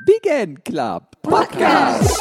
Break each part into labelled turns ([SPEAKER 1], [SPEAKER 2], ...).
[SPEAKER 1] Big End Club Podcast.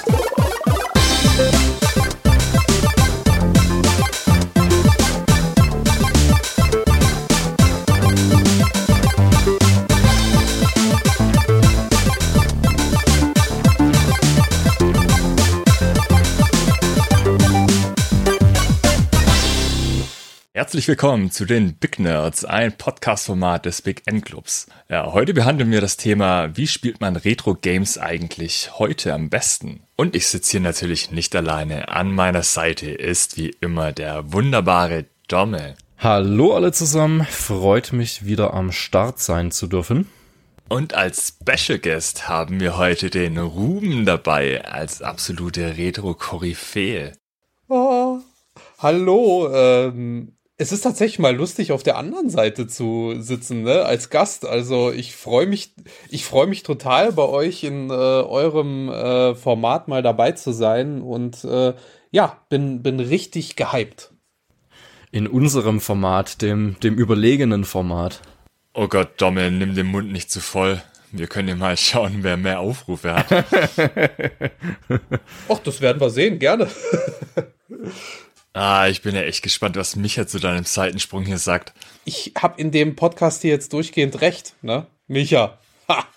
[SPEAKER 2] Herzlich willkommen zu den Big Nerds, ein Podcast-Format des Big End Clubs. Ja, heute behandeln wir das Thema, wie spielt man Retro-Games eigentlich heute am besten? Und ich sitze hier natürlich nicht alleine. An meiner Seite ist wie immer der wunderbare Domme.
[SPEAKER 3] Hallo alle zusammen, freut mich wieder am Start sein zu dürfen.
[SPEAKER 2] Und als Special Guest haben wir heute den Ruben dabei, als absolute Retro-Koryphäe.
[SPEAKER 4] Oh, hallo, es ist tatsächlich mal lustig, auf der anderen Seite zu sitzen, ne, als Gast. Also ich freue mich total, bei euch in eurem Format mal dabei zu sein und bin richtig gehypt.
[SPEAKER 3] In unserem Format, dem überlegenen Format.
[SPEAKER 2] Oh Gott, Domme, nimm den Mund nicht zu voll. Wir können ja mal schauen, wer mehr Aufrufe hat.
[SPEAKER 4] Och, das werden wir sehen, gerne.
[SPEAKER 2] Ich bin ja echt gespannt, was Micha zu deinem Seitensprung hier sagt.
[SPEAKER 4] Ich habe in dem Podcast hier jetzt durchgehend recht, ne? Micha. Ha!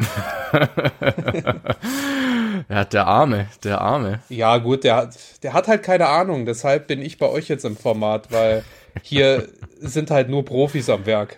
[SPEAKER 3] Ja, der Arme.
[SPEAKER 4] Ja gut, der hat halt keine Ahnung, deshalb bin ich bei euch jetzt im Format, weil hier sind halt nur Profis am Werk.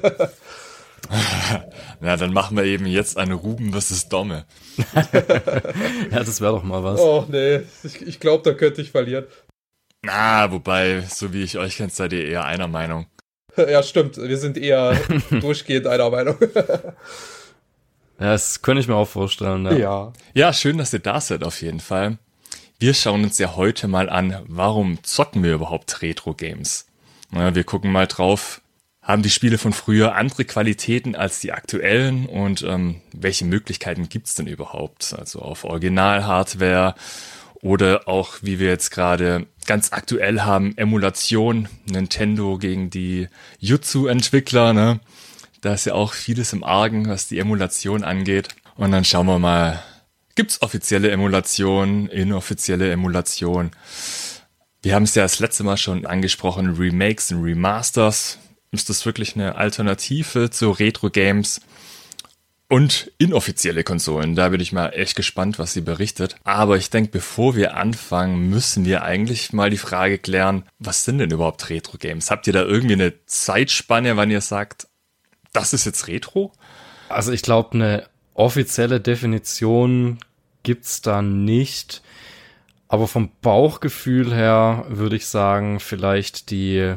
[SPEAKER 2] Na, dann machen wir eben jetzt eine Ruben vs. Domme.
[SPEAKER 3] Ja, das wäre doch mal was.
[SPEAKER 4] Oh nee, ich glaube, da könnte ich verlieren.
[SPEAKER 2] Wobei, so wie ich euch kenne, seid ihr eher einer Meinung.
[SPEAKER 4] Ja, stimmt. Wir sind eher durchgehend einer Meinung.
[SPEAKER 3] Ja, das könnte ich mir auch vorstellen. Ja.
[SPEAKER 2] Ja, schön, dass ihr da seid auf jeden Fall. Wir schauen uns ja heute mal an, warum zocken wir überhaupt Retro-Games? Wir gucken mal drauf, haben die Spiele von früher andere Qualitäten als die aktuellen und welche Möglichkeiten gibt's denn überhaupt? Also auf Original-Hardware oder auch, wie wir jetzt gerade ganz aktuell haben, Emulation, Nintendo gegen die Yuzu-Entwickler, ne? Da ist ja auch vieles im Argen, was die Emulation angeht. Und dann schauen wir mal, gibt's offizielle Emulation, inoffizielle Emulation? Wir haben es ja das letzte Mal schon angesprochen, Remakes und Remasters. Ist das wirklich eine Alternative zu Retro-Games? Und inoffizielle Konsolen, da bin ich mal echt gespannt, was sie berichtet. Aber ich denke, bevor wir anfangen, müssen wir eigentlich mal die Frage klären, was sind denn überhaupt Retro-Games? Habt ihr da irgendwie eine Zeitspanne, wann ihr sagt, das ist jetzt Retro?
[SPEAKER 3] Also ich glaube, eine offizielle Definition gibt's da nicht. Aber vom Bauchgefühl her würde ich sagen, vielleicht die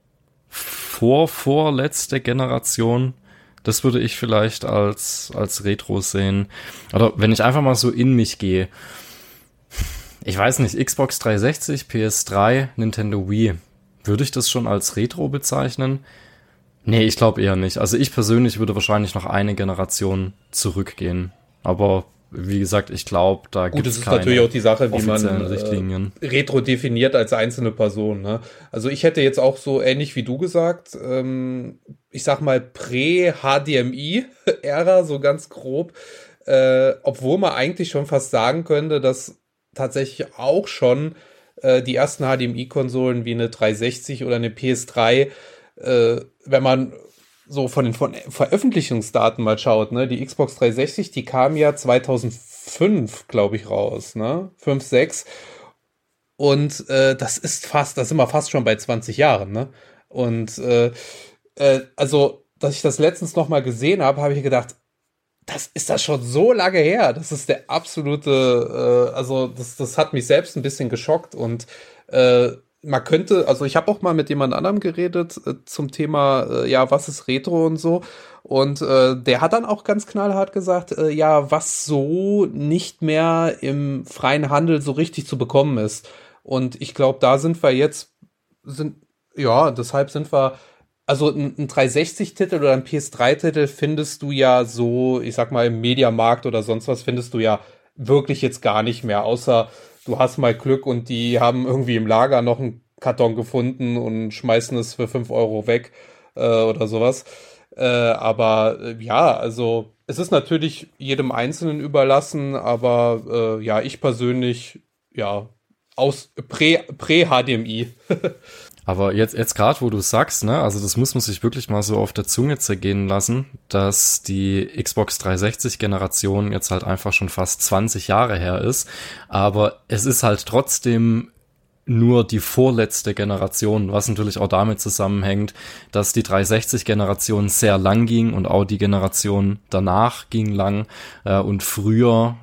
[SPEAKER 3] vorletzte Generation. Das würde ich vielleicht als Retro sehen. Oder wenn ich einfach mal so in mich gehe. Ich weiß nicht, Xbox 360, PS3, Nintendo Wii. Würde ich das schon als Retro bezeichnen? Nee, ich glaube eher nicht. Also ich persönlich würde wahrscheinlich noch eine Generation zurückgehen. Aber wie gesagt, ich glaube, da gibt es keine
[SPEAKER 4] natürlich auch die Sache, wie man
[SPEAKER 3] Richtlinien.
[SPEAKER 4] Retro definiert als einzelne Person. Ne? Also ich hätte jetzt auch so ähnlich wie du gesagt, ich sag mal Prä-HDMI-Ära, so ganz grob, obwohl man eigentlich schon fast sagen könnte, dass tatsächlich auch schon die ersten HDMI-Konsolen wie eine 360 oder eine PS3, wenn man so von den Veröffentlichungsdaten mal schaut, ne, die Xbox 360, die kam ja 2005, glaube ich, raus, ne, 5, 6 und das sind wir fast schon bei 20 Jahren, ne, und also, dass ich das letztens noch mal gesehen habe, habe ich gedacht, ist das schon so lange her, das ist der absolute, also das hat mich selbst ein bisschen geschockt und man könnte, also ich habe auch mal mit jemand anderem geredet zum Thema, was ist Retro und so. Und der hat dann auch ganz knallhart gesagt, was so nicht mehr im freien Handel so richtig zu bekommen ist. Und ich glaube, da sind wir jetzt, deshalb sind wir, also ein 360-Titel oder ein PS3-Titel findest du ja so, ich sag mal, im Mediamarkt oder sonst was findest du ja wirklich jetzt gar nicht mehr, außer du hast mal Glück und die haben irgendwie im Lager noch einen Karton gefunden und schmeißen es für 5 € weg oder sowas. Also Es ist natürlich jedem Einzelnen überlassen, aber ich persönlich, aus Prä-HDMI.
[SPEAKER 3] Aber jetzt gerade, wo du sagst, ne, also das muss man sich wirklich mal so auf der Zunge zergehen lassen, dass die Xbox 360-Generation jetzt halt einfach schon fast 20 Jahre her ist. Aber es ist halt trotzdem nur die vorletzte Generation, was natürlich auch damit zusammenhängt, dass die 360-Generation sehr lang ging und auch die Generation danach ging lang und früher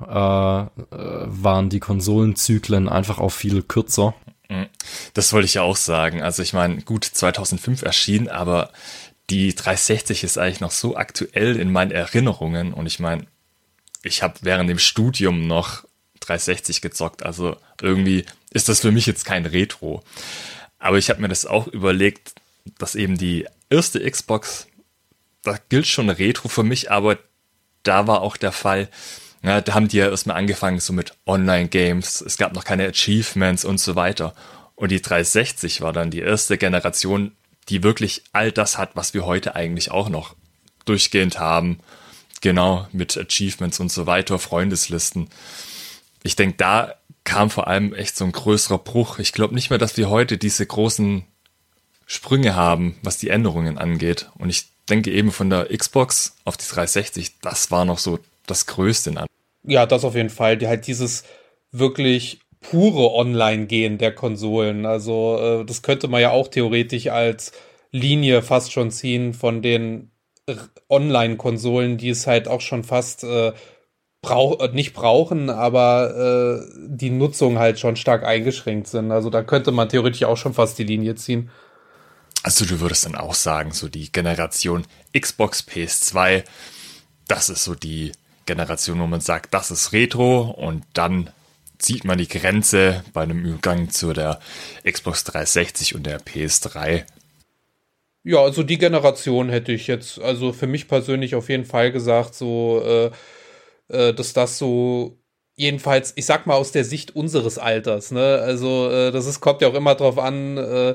[SPEAKER 3] waren die Konsolenzyklen einfach auch viel kürzer.
[SPEAKER 2] Das wollte ich ja auch sagen. Also ich meine, gut, 2005 erschienen, aber die 360 ist eigentlich noch so aktuell in meinen Erinnerungen und ich meine, ich habe während dem Studium noch 360 gezockt, also irgendwie ist das für mich jetzt kein Retro. Aber ich habe mir das auch überlegt, dass eben die erste Xbox, da gilt schon Retro für mich, aber da war auch der Fall, ja, da haben die ja erstmal angefangen so mit Online-Games, es gab noch keine Achievements und so weiter. Und die 360 war dann die erste Generation, die wirklich all das hat, was wir heute eigentlich auch noch durchgehend haben. Genau, mit Achievements und so weiter, Freundeslisten. Ich denke, da kam vor allem echt so ein größerer Bruch. Ich glaube nicht mehr, dass wir heute diese großen Sprünge haben, was die Änderungen angeht. Und ich denke eben von der Xbox auf die 360, das war noch so das Größte.
[SPEAKER 4] Ja, das auf jeden Fall. Halt dieses wirklich pure Online-Gehen der Konsolen. Also das könnte man ja auch theoretisch als Linie fast schon ziehen von den Online-Konsolen, die es halt auch schon fast nicht brauchen, aber die Nutzung halt schon stark eingeschränkt sind. Also da könnte man theoretisch auch schon fast die Linie ziehen.
[SPEAKER 2] Also du würdest dann auch sagen, so die Generation Xbox, PS2, das ist so die Generation, wo man sagt, das ist Retro und dann zieht man die Grenze bei einem Übergang zu der Xbox 360 und der PS3.
[SPEAKER 4] Ja, also die Generation hätte ich jetzt, also für mich persönlich auf jeden Fall gesagt, so dass das so, jedenfalls, ich sag mal aus der Sicht unseres Alters, ne, also kommt ja auch immer drauf an,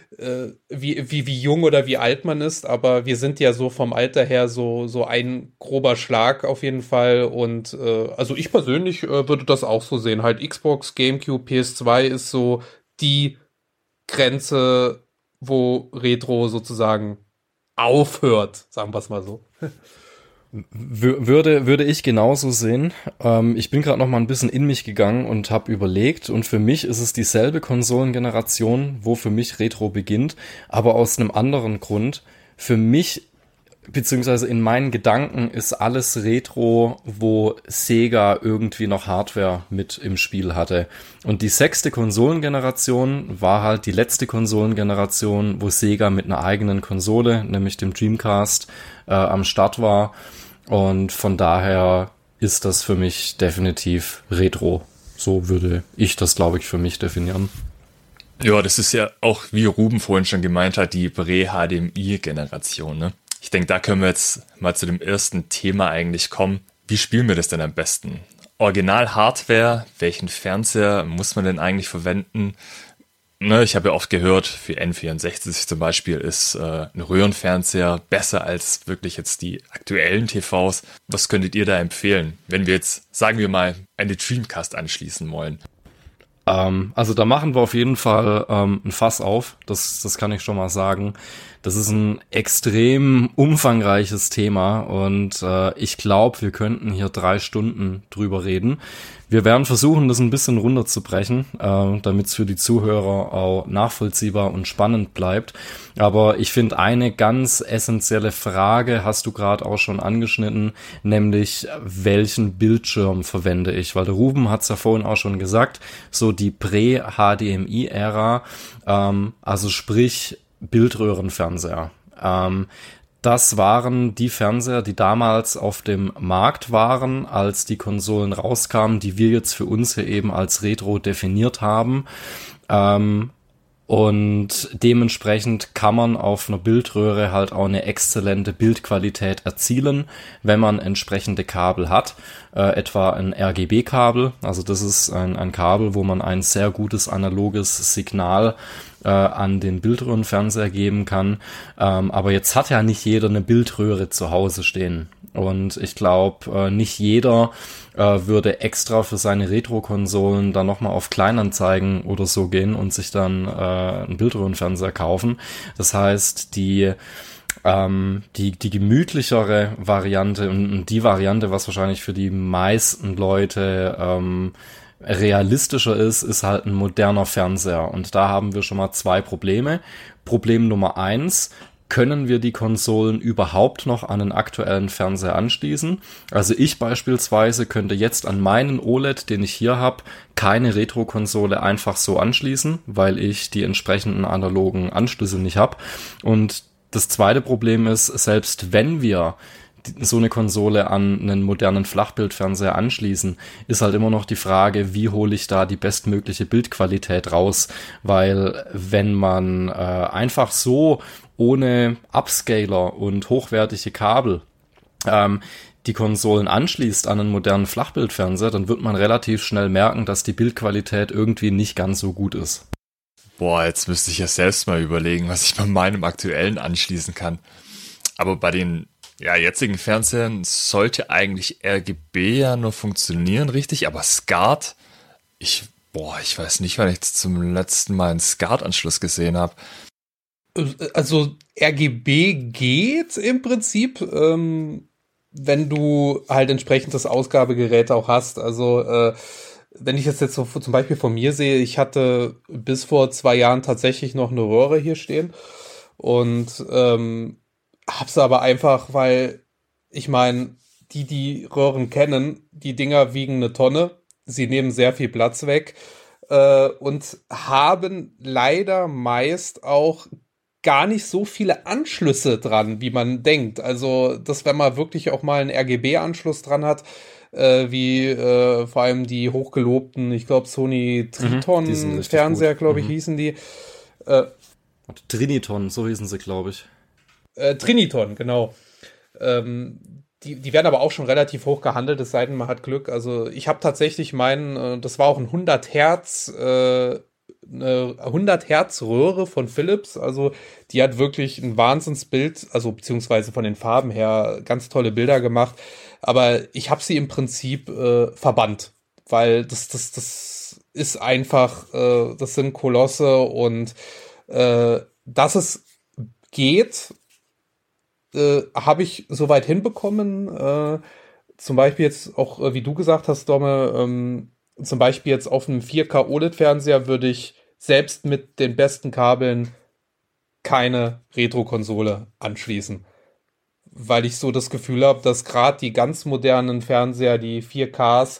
[SPEAKER 4] wie jung oder wie alt man ist, aber wir sind ja so vom Alter her so ein grober Schlag auf jeden Fall und also ich persönlich würde das auch so sehen, halt Xbox, GameCube, PS2 ist so die Grenze, wo Retro sozusagen aufhört, sagen wir es mal so.
[SPEAKER 3] Würde ich genauso sehen. Ich bin gerade noch mal ein bisschen in mich gegangen und habe überlegt und für mich ist es dieselbe Konsolengeneration, wo für mich Retro beginnt, aber aus einem anderen Grund. Für mich, beziehungsweise in meinen Gedanken, ist alles Retro, wo Sega irgendwie noch Hardware mit im Spiel hatte. Und die 6. Konsolengeneration war halt die letzte Konsolengeneration, wo Sega mit einer eigenen Konsole, nämlich dem Dreamcast, am Start war. Und von daher ist das für mich definitiv Retro. So würde ich das, glaube ich, für mich definieren.
[SPEAKER 2] Ja, das ist ja auch, wie Ruben vorhin schon gemeint hat, die Prä-HDMI-Generation, ne? Ich denke, da können wir jetzt mal zu dem ersten Thema eigentlich kommen. Wie spielen wir das denn am besten? Original-Hardware, welchen Fernseher muss man denn eigentlich verwenden? Ne, ich habe ja oft gehört, für N64 zum Beispiel ist ein Röhrenfernseher besser als wirklich jetzt die aktuellen TVs. Was könntet ihr da empfehlen, wenn wir jetzt, sagen wir mal, eine Dreamcast anschließen wollen?
[SPEAKER 3] Also da machen wir auf jeden Fall ein Fass auf, das kann ich schon mal sagen. Das ist ein extrem umfangreiches Thema und ich glaube, wir könnten hier 3 Stunden drüber reden. Wir werden versuchen, das ein bisschen runterzubrechen, damit es für die Zuhörer auch nachvollziehbar und spannend bleibt. Aber ich finde, eine ganz essentielle Frage hast du gerade auch schon angeschnitten, nämlich welchen Bildschirm verwende ich? Weil der Ruben hat es ja vorhin auch schon gesagt, so die Prä-HDMI-Ära, also sprich Bildröhrenfernseher. Das waren die Fernseher, die damals auf dem Markt waren, als die Konsolen rauskamen, die wir jetzt für uns hier eben als Retro definiert haben. Und dementsprechend kann man auf einer Bildröhre halt auch eine exzellente Bildqualität erzielen, wenn man entsprechende Kabel hat, etwa ein RGB-Kabel. Also das ist ein Kabel, wo man ein sehr gutes analoges Signal an den Bildröhrenfernseher geben kann. Aber jetzt hat ja nicht jeder eine Bildröhre zu Hause stehen. Und ich glaube, nicht jeder würde extra für seine Retro-Konsolen dann nochmal auf Kleinanzeigen oder so gehen und sich dann einen Bildröhrenfernseher kaufen. Das heißt, die gemütlichere Variante und die Variante, was wahrscheinlich für die meisten Leute realistischer ist halt ein moderner Fernseher. Und da haben wir schon mal 2 Probleme. Problem Nummer 1: können wir die Konsolen überhaupt noch an den aktuellen Fernseher anschließen? Also ich beispielsweise könnte jetzt an meinen OLED, den ich hier habe, keine Retro-Konsole einfach so anschließen, weil ich die entsprechenden analogen Anschlüsse nicht habe. Und das zweite Problem ist, selbst wenn wir so eine Konsole an einen modernen Flachbildfernseher anschließen, ist halt immer noch die Frage, wie hole ich da die bestmögliche Bildqualität raus, weil wenn man einfach so ohne Upscaler und hochwertige Kabel die Konsolen anschließt an einen modernen Flachbildfernseher, dann wird man relativ schnell merken, dass die Bildqualität irgendwie nicht ganz so gut ist.
[SPEAKER 2] Boah, jetzt müsste ich ja selbst mal überlegen, was ich bei meinem aktuellen anschließen kann. Aber bei den jetzigen Fernsehern sollte eigentlich RGB ja nur funktionieren, richtig? Aber SCART, ich weiß nicht, wann ich zum letzten Mal einen SCART-Anschluss gesehen habe.
[SPEAKER 4] Also RGB geht im Prinzip, wenn du halt entsprechendes Ausgabegerät auch hast. Also wenn ich das jetzt so zum Beispiel von mir sehe, ich hatte bis vor 2 Jahren tatsächlich noch eine Röhre hier stehen und hab's aber einfach, weil ich meine, die Röhren kennen, die Dinger wiegen eine Tonne, sie nehmen sehr viel Platz weg und haben leider meist auch gar nicht so viele Anschlüsse dran, wie man denkt. Also, dass wenn man wirklich auch mal einen RGB-Anschluss dran hat, wie vor allem die hochgelobten, ich glaube Sony Triton-Fernseher, glaube ich, hießen die.
[SPEAKER 3] Triniton, so hießen sie, glaube ich.
[SPEAKER 4] Triniton, genau. Die werden aber auch schon relativ hoch gehandelt, es sei denn, man hat Glück. Also ich habe tatsächlich meinen, das war auch ein 100 Hertz, eine 100 Hertz Röhre von Philips. Also die hat wirklich ein Wahnsinnsbild, also beziehungsweise von den Farben her ganz tolle Bilder gemacht. Aber ich habe sie im Prinzip verbannt, weil das ist einfach, das sind Kolosse und dass es geht, habe ich soweit hinbekommen. Zum Beispiel jetzt auch, wie du gesagt hast, Domme, zum Beispiel jetzt auf einem 4K OLED-Fernseher würde ich selbst mit den besten Kabeln keine Retro-Konsole anschließen. Weil ich so das Gefühl habe, dass gerade die ganz modernen Fernseher, die 4Ks,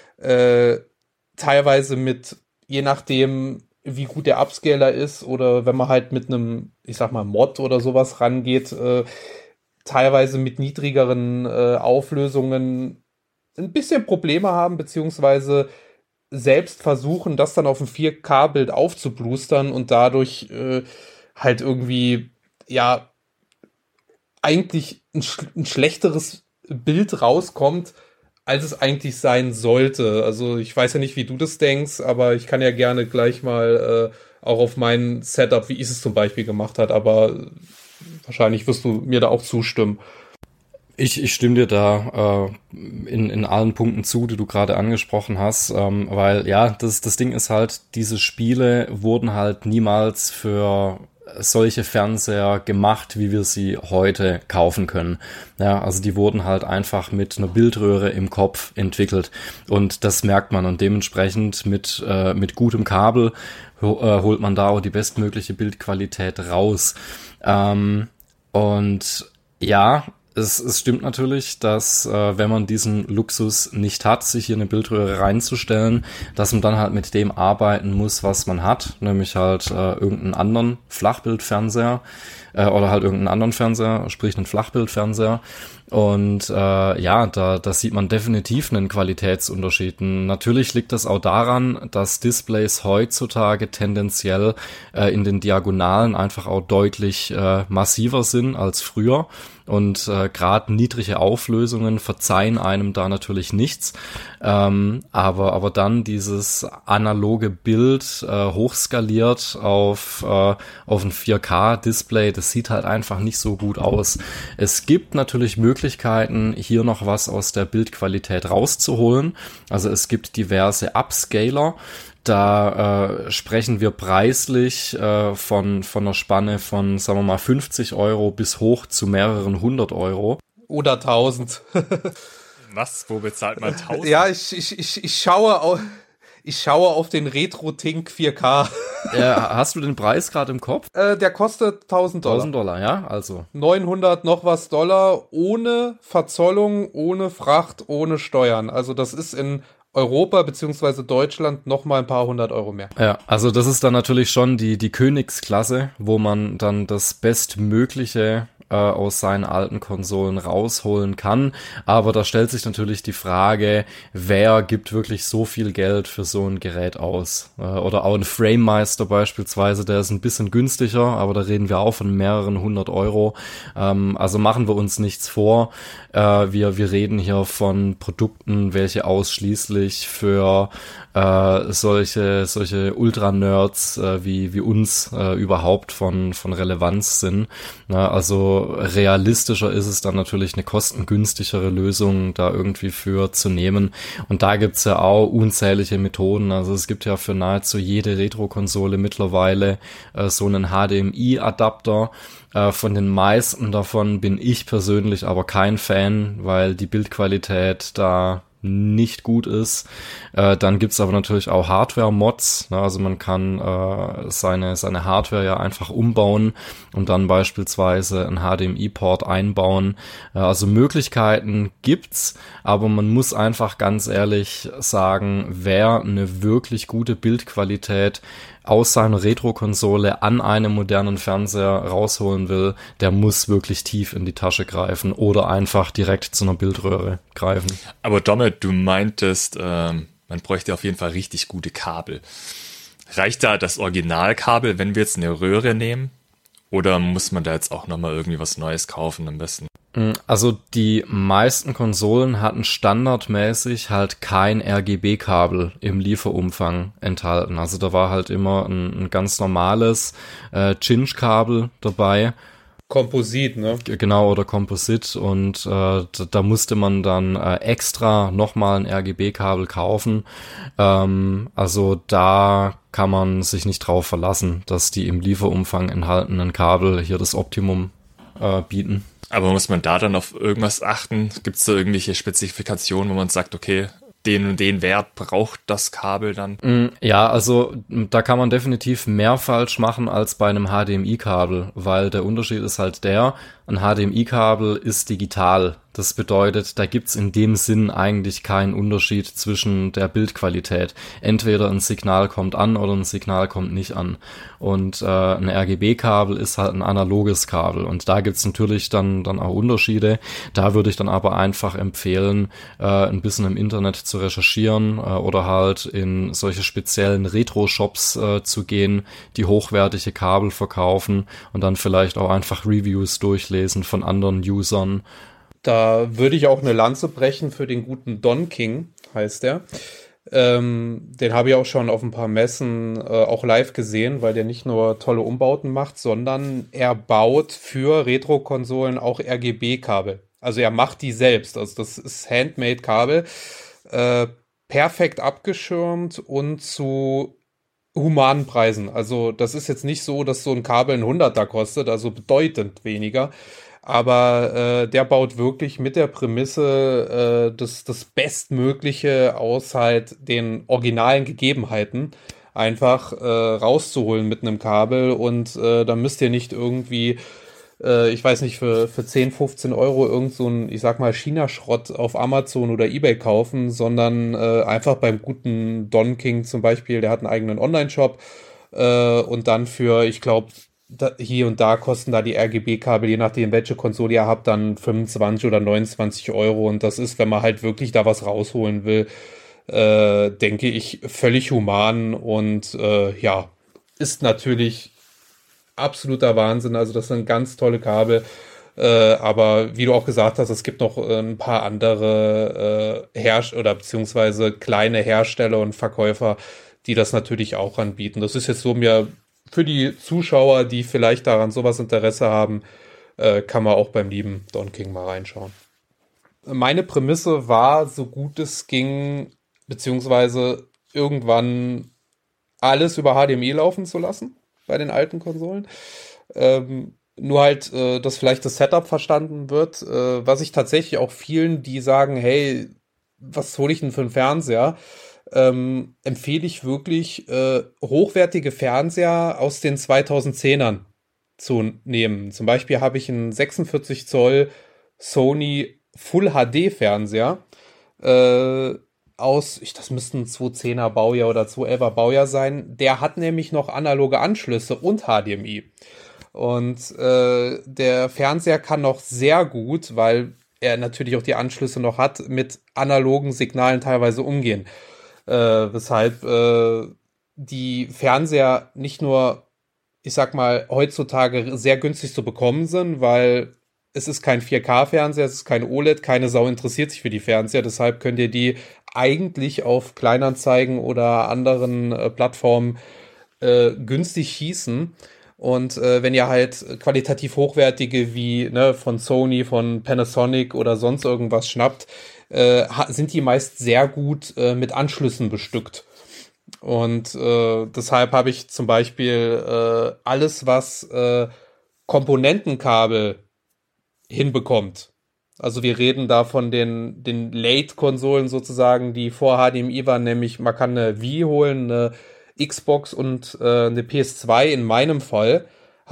[SPEAKER 4] teilweise mit, je nachdem, wie gut der Upscaler ist oder wenn man halt mit einem, ich sag mal, Mod oder sowas rangeht, teilweise mit niedrigeren Auflösungen ein bisschen Probleme haben, beziehungsweise selbst versuchen, das dann auf ein 4K-Bild aufzublustern und dadurch halt irgendwie, ja, eigentlich ein schlechteres Bild rauskommt, als es eigentlich sein sollte. Also ich weiß ja nicht, wie du das denkst, aber ich kann ja gerne gleich mal auch auf mein Setup, wie ich es zum Beispiel gemacht habe, aber wahrscheinlich wirst du mir da auch zustimmen.
[SPEAKER 3] Ich stimme dir da in allen Punkten zu, die du gerade angesprochen hast, weil ja, das Ding ist halt, diese Spiele wurden halt niemals für solche Fernseher gemacht, wie wir sie heute kaufen können. Ja, also die wurden halt einfach mit einer Bildröhre im Kopf entwickelt und das merkt man und dementsprechend mit gutem Kabel holt man da auch die bestmögliche Bildqualität raus. Und ja, es stimmt natürlich, dass wenn man diesen Luxus nicht hat, sich hier eine Bildröhre reinzustellen, dass man dann halt mit dem arbeiten muss, was man hat, nämlich halt irgendeinen anderen Flachbildfernseher oder halt irgendeinen anderen Fernseher, sprich einen Flachbildfernseher. Und ja, da sieht man definitiv einen Qualitätsunterschied. Natürlich liegt das auch daran, dass Displays heutzutage tendenziell in den Diagonalen einfach auch deutlich massiver sind als früher. und gerade niedrige Auflösungen verzeihen einem da natürlich nichts. Aber dann dieses analoge Bild hochskaliert auf ein 4K-Display, das sieht halt einfach nicht so gut aus. Es gibt natürlich Möglichkeiten, hier noch was aus der Bildqualität rauszuholen. Also es gibt diverse Upscaler. Da sprechen wir preislich von einer Spanne von, sagen wir mal, 50 Euro bis hoch zu mehreren 100 Euro.
[SPEAKER 4] Oder 1000.
[SPEAKER 2] Was? Wo bezahlt man 1000?
[SPEAKER 4] Ja, ich schaue auf den Retro-Tink 4K.
[SPEAKER 3] Hast du den Preis gerade im Kopf?
[SPEAKER 4] Der kostet $1,000.
[SPEAKER 3] $1,000, ja, also.
[SPEAKER 4] 900 noch was Dollar, ohne Verzollung, ohne Fracht, ohne Steuern. Also das ist in Europa bzw. Deutschland noch mal ein paar 100 Euro mehr.
[SPEAKER 3] Ja, also das ist dann natürlich schon die Königsklasse, wo man dann das Bestmögliche aus seinen alten Konsolen rausholen kann. Aber da stellt sich natürlich die Frage, wer gibt wirklich so viel Geld für so ein Gerät aus? Oder auch ein Framemeister beispielsweise, der ist ein bisschen günstiger, aber da reden wir auch von mehreren 100 Euro. Also machen wir uns nichts vor. Wir reden hier von Produkten, welche ausschließlich für solche Ultra-Nerds wie uns überhaupt von Relevanz sind. Na, also realistischer ist es dann natürlich, eine kostengünstigere Lösung da irgendwie für zu nehmen. Und da gibt's ja auch unzählige Methoden. Also es gibt ja für nahezu jede Retro-Konsole mittlerweile so einen HDMI-Adapter. Von den meisten davon bin ich persönlich aber kein Fan, weil die Bildqualität da nicht gut ist. Dann gibt's aber natürlich auch Hardware-Mods. Also man kann seine Hardware ja einfach umbauen und dann beispielsweise einen HDMI-Port einbauen. Also Möglichkeiten gibt's, aber man muss einfach ganz ehrlich sagen, wer eine wirklich gute Bildqualität aus seiner Retro-Konsole an einem modernen Fernseher rausholen will, der muss wirklich tief in die Tasche greifen oder einfach direkt zu einer Bildröhre greifen.
[SPEAKER 2] Aber Dommel, du meintest, man bräuchte auf jeden Fall richtig gute Kabel. Reicht da das Originalkabel, wenn wir jetzt eine Röhre nehmen? Oder muss man da jetzt auch nochmal irgendwie was Neues kaufen am besten?
[SPEAKER 3] Also die meisten Konsolen hatten standardmäßig halt kein RGB-Kabel im Lieferumfang enthalten. Also da war halt immer ein ganz normales Cinch-Kabel dabei.
[SPEAKER 4] Komposit, ne?
[SPEAKER 3] Genau, oder Komposit. Und da musste man dann extra nochmal ein RGB-Kabel kaufen. Also da kann man sich nicht drauf verlassen, dass die im Lieferumfang enthaltenen Kabel hier das Optimum bieten.
[SPEAKER 2] Aber muss man da dann auf irgendwas achten? Gibt es da irgendwelche Spezifikationen, wo man sagt, okay, den und den Wert braucht das Kabel dann?
[SPEAKER 3] Ja, also da kann man definitiv mehr falsch machen als bei einem HDMI-Kabel, weil der Unterschied ist halt ein HDMI-Kabel ist digital. Das bedeutet, da gibt's in dem Sinn eigentlich keinen Unterschied zwischen der Bildqualität. Entweder ein Signal kommt an oder ein Signal kommt nicht an. Und ein RGB-Kabel ist halt ein analoges Kabel. Und da gibt's natürlich dann auch Unterschiede. Da würde ich dann aber einfach empfehlen, ein bisschen im Internet zu recherchieren oder halt in solche speziellen Retro-Shops zu gehen, die hochwertige Kabel verkaufen und dann vielleicht auch einfach Reviews durchlesen von anderen Usern.
[SPEAKER 4] Da würde ich auch eine Lanze brechen für den guten Don King, heißt der. Den habe ich auch schon auf ein paar Messen auch live gesehen, weil der nicht nur tolle Umbauten macht, sondern er baut für Retro-Konsolen auch RGB-Kabel. Also er macht die selbst. Also das ist Handmade-Kabel, perfekt abgeschirmt und zu humanen Preisen. Also das ist jetzt nicht so, dass so ein Kabel ein 100er kostet, also bedeutend weniger. Aber der baut wirklich mit der Prämisse das Bestmögliche aus halt den originalen Gegebenheiten einfach rauszuholen mit einem Kabel. Und da müsst ihr nicht irgendwie, ich weiß nicht, für 10, 15 Euro irgend so ein, ich sag mal, China-Schrott auf Amazon oder eBay kaufen, sondern einfach beim guten Don King zum Beispiel, der hat einen eigenen Online-Shop und dann für, ich glaube, hier und da kosten da die RGB-Kabel, je nachdem, welche Konsole ihr habt, dann 25 oder 29 Euro. Und das ist, wenn man halt wirklich da was rausholen will, denke ich, völlig human und ja, ist natürlich absoluter Wahnsinn. Also das sind ganz tolle Kabel. Aber wie du auch gesagt hast, es gibt noch ein paar andere beziehungsweise kleine Hersteller und Verkäufer, die das natürlich auch anbieten. Das ist jetzt so mir für die Zuschauer, die vielleicht daran sowas Interesse haben, kann man auch beim lieben Don King mal reinschauen. Meine Prämisse war, so gut es ging, beziehungsweise irgendwann alles über HDMI laufen zu lassen bei den alten Konsolen. Nur halt, dass vielleicht das Setup verstanden wird, was ich tatsächlich auch vielen, die sagen, hey, was hole ich denn für einen Fernseher, empfehle ich wirklich, hochwertige Fernseher aus den 2010ern zu nehmen. Zum Beispiel habe ich einen 46 Zoll Sony Full HD Fernseher, das müssten ein 210er Baujahr oder 211er Baujahr sein. Der hat nämlich noch analoge Anschlüsse und HDMI. Und der Fernseher kann noch sehr gut, weil er natürlich auch die Anschlüsse noch hat, mit analogen Signalen teilweise umgehen. Weshalb die Fernseher nicht nur, ich sag mal, heutzutage sehr günstig zu bekommen sind, weil es ist kein 4K-Fernseher, es ist kein OLED, keine Sau interessiert sich für die Fernseher, deshalb könnt ihr die eigentlich auf Kleinanzeigen oder anderen Plattformen günstig schießen. Und wenn ihr halt qualitativ hochwertige wie von Sony, von Panasonic oder sonst irgendwas schnappt, sind die meist sehr gut mit Anschlüssen bestückt. Und deshalb habe ich zum Beispiel alles, was Komponentenkabel hinbekommt. Also wir reden da von den Late-Konsolen sozusagen, die vor HDMI waren, nämlich man kann eine Wii holen, eine Xbox und eine PS2. In meinem Fall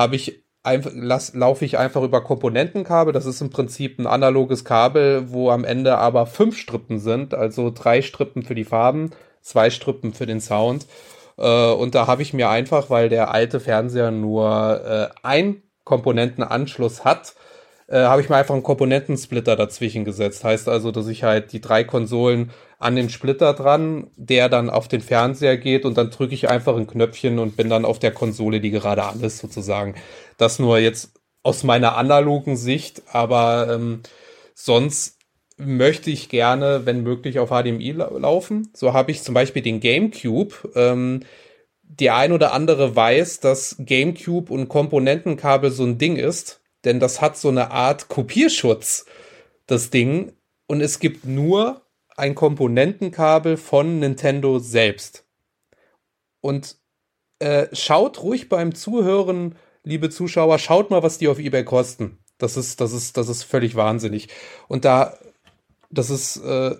[SPEAKER 4] laufe ich einfach über Komponentenkabel. Das ist im Prinzip ein analoges Kabel, wo am Ende aber 5 Strippen sind, also 3 Strippen für die Farben, 2 Strippen für den Sound. Und da habe ich mir einfach, weil der alte Fernseher nur ein Komponentenanschluss hat, habe ich mir einfach einen Komponentensplitter dazwischen gesetzt. Heißt also, dass ich halt die 3 Konsolen an den Splitter dran, der dann auf den Fernseher geht und dann drücke ich einfach ein Knöpfchen und bin dann auf der Konsole, die gerade an ist sozusagen. Das nur jetzt aus meiner analogen Sicht, aber sonst möchte ich gerne, wenn möglich, auf HDMI laufen. So habe ich zum Beispiel den GameCube. Der ein oder andere weiß, dass GameCube und Komponentenkabel so ein Ding ist. Denn das hat so eine Art Kopierschutz, das Ding. Und es gibt nur ein Komponentenkabel von Nintendo selbst. Und schaut ruhig beim Zuhören, liebe Zuschauer, schaut mal, was die auf eBay kosten. Das ist völlig wahnsinnig. Und das ist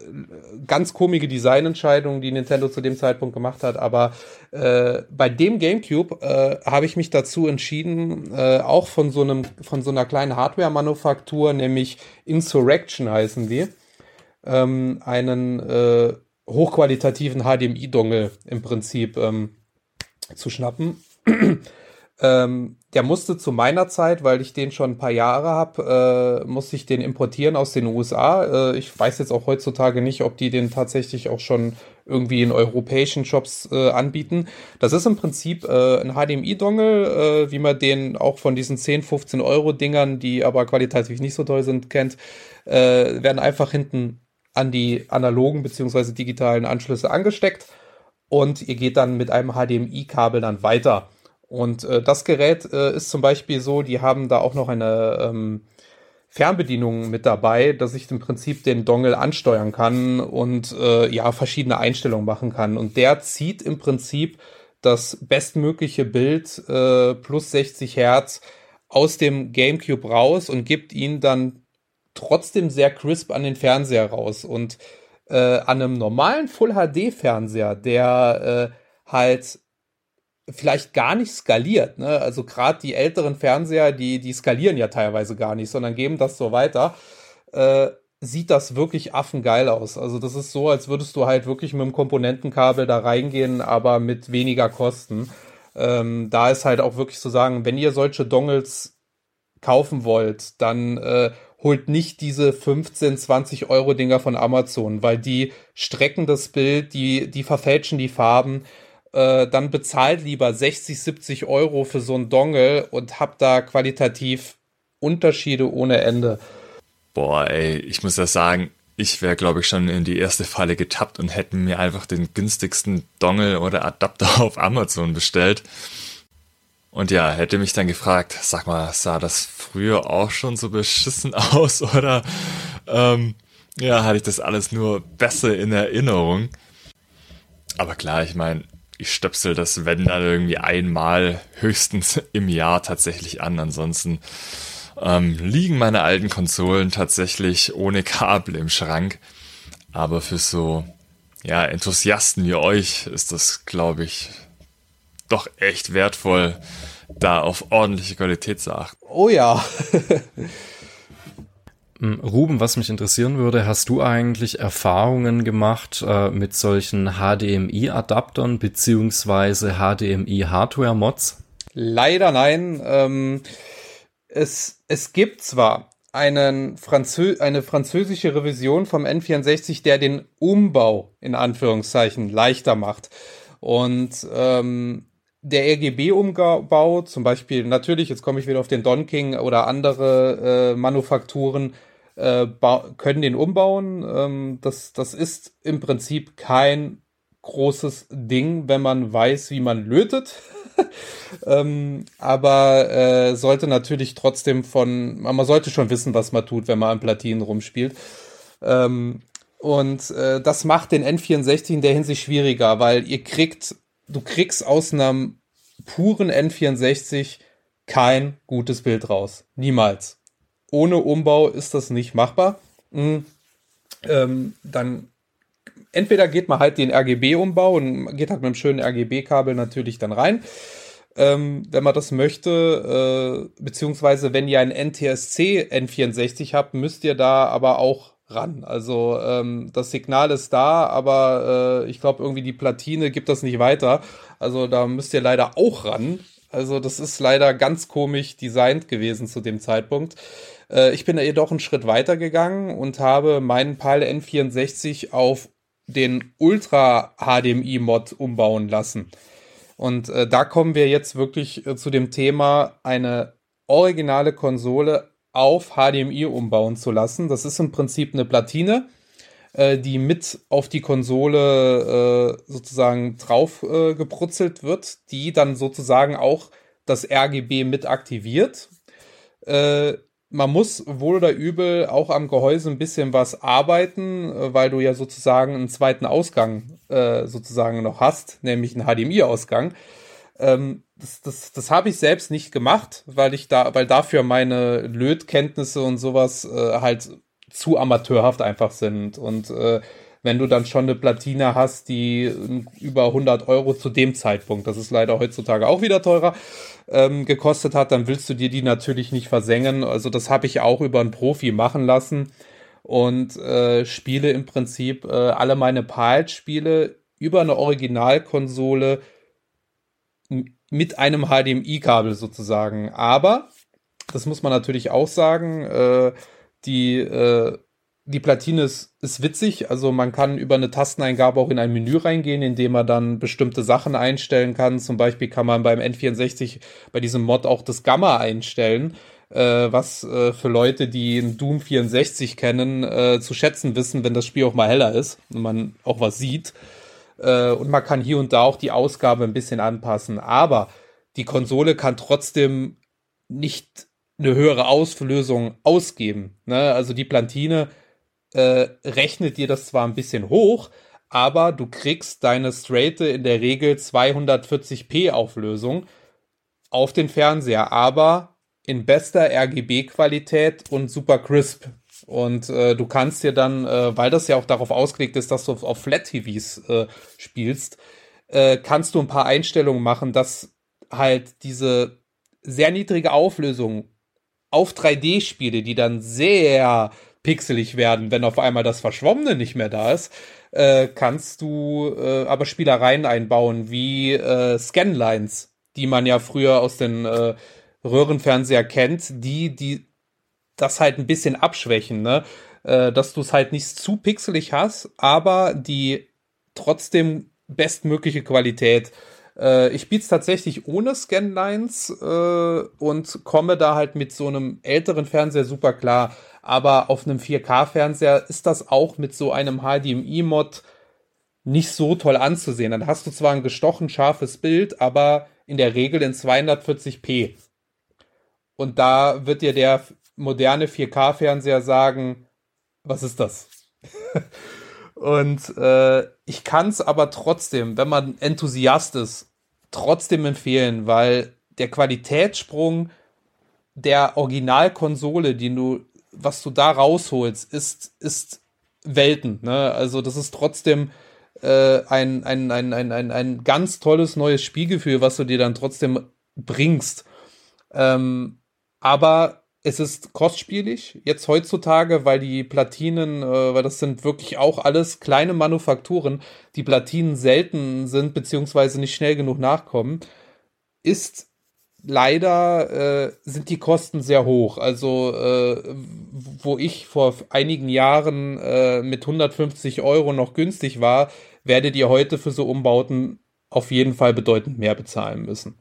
[SPEAKER 4] ganz komische Designentscheidung, die Nintendo zu dem Zeitpunkt gemacht hat. Aber bei dem GameCube habe ich mich dazu entschieden, auch von so einer kleinen Hardware-Manufaktur, nämlich Insurrection heißen die, einen hochqualitativen HDMI-Dongle im Prinzip zu schnappen. Der musste zu meiner Zeit, weil ich den schon ein paar Jahre habe, musste ich den importieren aus den USA. Ich weiß jetzt auch heutzutage nicht, ob die den tatsächlich auch schon irgendwie in europäischen Shops anbieten. Das ist im Prinzip ein HDMI-Dongle, wie man den auch von diesen 10, 15 Euro Dingern, die aber qualitativ nicht so toll sind, kennt, werden einfach hinten an die analogen beziehungsweise digitalen Anschlüsse angesteckt und ihr geht dann mit einem HDMI-Kabel dann weiter. Und das Gerät ist zum Beispiel so, die haben da auch noch eine Fernbedienung mit dabei, dass ich im Prinzip den Dongle ansteuern kann und verschiedene Einstellungen machen kann. Und der zieht im Prinzip das bestmögliche Bild plus 60 Hertz aus dem GameCube raus und gibt ihn dann trotzdem sehr crisp an den Fernseher raus. Und an einem normalen Full-HD-Fernseher, der halt vielleicht gar nicht skaliert, ne? Also gerade die älteren Fernseher, die skalieren ja teilweise gar nicht, sondern geben das so weiter, sieht das wirklich affengeil aus. Also das ist so, als würdest du halt wirklich mit dem Komponentenkabel da reingehen, aber mit weniger Kosten. Da ist halt auch wirklich zu sagen, wenn ihr solche Dongles kaufen wollt, dann holt nicht diese 15, 20 Euro Dinger von Amazon, weil die strecken das Bild, die verfälschen die Farben. Dann bezahlt lieber 60, 70 Euro für so einen Dongle und habt da qualitativ Unterschiede ohne Ende.
[SPEAKER 2] Boah, ey, ich muss ja sagen, ich wäre, glaube ich, schon in die erste Falle getappt und hätte mir einfach den günstigsten Dongle oder Adapter auf Amazon bestellt. Und ja, hätte mich dann gefragt, sag mal, sah das früher auch schon so beschissen aus oder hatte ich das alles nur besser in Erinnerung? Aber klar, ich meine, ich stöpsel das, wenn dann irgendwie einmal höchstens im Jahr tatsächlich an. Ansonsten liegen meine alten Konsolen tatsächlich ohne Kabel im Schrank. Aber für so Enthusiasten wie euch ist das, glaube ich, doch echt wertvoll, da auf ordentliche Qualität zu achten.
[SPEAKER 4] Oh ja.
[SPEAKER 3] Ruben, was mich interessieren würde, hast du eigentlich Erfahrungen gemacht mit solchen HDMI-Adaptern beziehungsweise HDMI-Hardware-Mods?
[SPEAKER 4] Leider nein. Es gibt zwar eine französische Revision vom N64, der den Umbau in Anführungszeichen leichter macht. Und der RGB-Umbau, zum Beispiel natürlich, jetzt komme ich wieder auf den Don King oder andere Manufakturen, können den umbauen. Das ist im Prinzip kein großes Ding, wenn man weiß, wie man lötet. Aber sollte natürlich trotzdem man sollte schon wissen, was man tut, wenn man an Platinen rumspielt. Das macht den N64 in der Hinsicht schwieriger, weil du kriegst aus einem puren N64 kein gutes Bild raus. Niemals. Ohne Umbau ist das nicht machbar. Dann entweder geht man halt den RGB-Umbau und geht halt mit einem schönen RGB-Kabel natürlich dann rein, wenn man das möchte, beziehungsweise wenn ihr ein NTSC N64 habt, müsst ihr da aber auch ran. Also das Signal ist da, aber ich glaube irgendwie die Platine gibt das nicht weiter. Also da müsst ihr leider auch ran. Also das ist leider ganz komisch designt gewesen zu dem Zeitpunkt. Ich bin da jedoch einen Schritt weiter gegangen und habe meinen PAL N64 auf den Ultra HDMI Mod umbauen lassen. Und da kommen wir jetzt wirklich zu dem Thema, eine originale Konsole auf HDMI umbauen zu lassen. Das ist im Prinzip eine Platine, die mit auf die Konsole sozusagen drauf gebrutzelt wird, die dann sozusagen auch das RGB mit aktiviert. Man muss wohl oder übel auch am Gehäuse ein bisschen was arbeiten, weil du ja sozusagen einen zweiten Ausgang sozusagen noch hast, nämlich einen HDMI-Ausgang. Das habe ich selbst nicht gemacht, weil dafür meine Lötkenntnisse und sowas halt zu amateurhaft einfach sind. Und wenn du dann schon eine Platine hast, die über 100 € zu dem Zeitpunkt, das ist leider heutzutage auch wieder teurer, gekostet hat, dann willst du dir die natürlich nicht versengen. Also das habe ich auch über einen Profi machen lassen und spiele im Prinzip alle meine PAL-Spiele über eine Originalkonsole mit einem HDMI-Kabel sozusagen. Aber, das muss man natürlich auch sagen, die Platine ist witzig, also man kann über eine Tasteneingabe auch in ein Menü reingehen, indem man dann bestimmte Sachen einstellen kann. Zum Beispiel kann man beim N64 bei diesem Mod auch das Gamma einstellen, was für Leute, die einen Doom 64 kennen, zu schätzen wissen, wenn das Spiel auch mal heller ist und man auch was sieht. Und man kann hier und da auch die Ausgabe ein bisschen anpassen. Aber die Konsole kann trotzdem nicht eine höhere Auflösung ausgeben. Ne? Also die Platine rechnet dir das zwar ein bisschen hoch, aber du kriegst deine Straighte in der Regel 240p Auflösung auf den Fernseher, aber in bester RGB-Qualität und super crisp. Und du kannst dir dann, weil das ja auch darauf ausgelegt ist, dass du auf Flat-TVs spielst, kannst du ein paar Einstellungen machen, dass halt diese sehr niedrige Auflösung auf 3D-Spiele, die dann sehr pixelig werden, wenn auf einmal das Verschwommene nicht mehr da ist, kannst du aber Spielereien einbauen, wie Scanlines, die man ja früher aus den Röhrenfernseher kennt, die das halt ein bisschen abschwächen, ne? Dass du es halt nicht zu pixelig hast, aber die trotzdem bestmögliche Qualität Ich spiele es tatsächlich ohne Scanlines und komme da halt mit so einem älteren Fernseher super klar. Aber auf einem 4K-Fernseher ist das auch mit so einem HDMI-Mod nicht so toll anzusehen. Dann hast du zwar ein gestochen scharfes Bild, aber in der Regel in 240p. Und da wird dir der moderne 4K-Fernseher sagen, was ist das? Und ich kann es aber trotzdem, wenn man Enthusiast ist, trotzdem empfehlen, weil der Qualitätssprung der Originalkonsole, was du da rausholst, ist Welten. Ne? Also das ist trotzdem ein ganz tolles neues Spielgefühl, was du dir dann trotzdem bringst. Aber es ist kostspielig, jetzt heutzutage, weil die Platinen, weil das sind wirklich auch alles kleine Manufakturen, die Platinen selten sind, beziehungsweise nicht schnell genug nachkommen, ist leider, sind die Kosten sehr hoch. Also, wo ich vor einigen Jahren mit 150 € noch günstig war, werdet ihr heute für so Umbauten auf jeden Fall bedeutend mehr bezahlen müssen.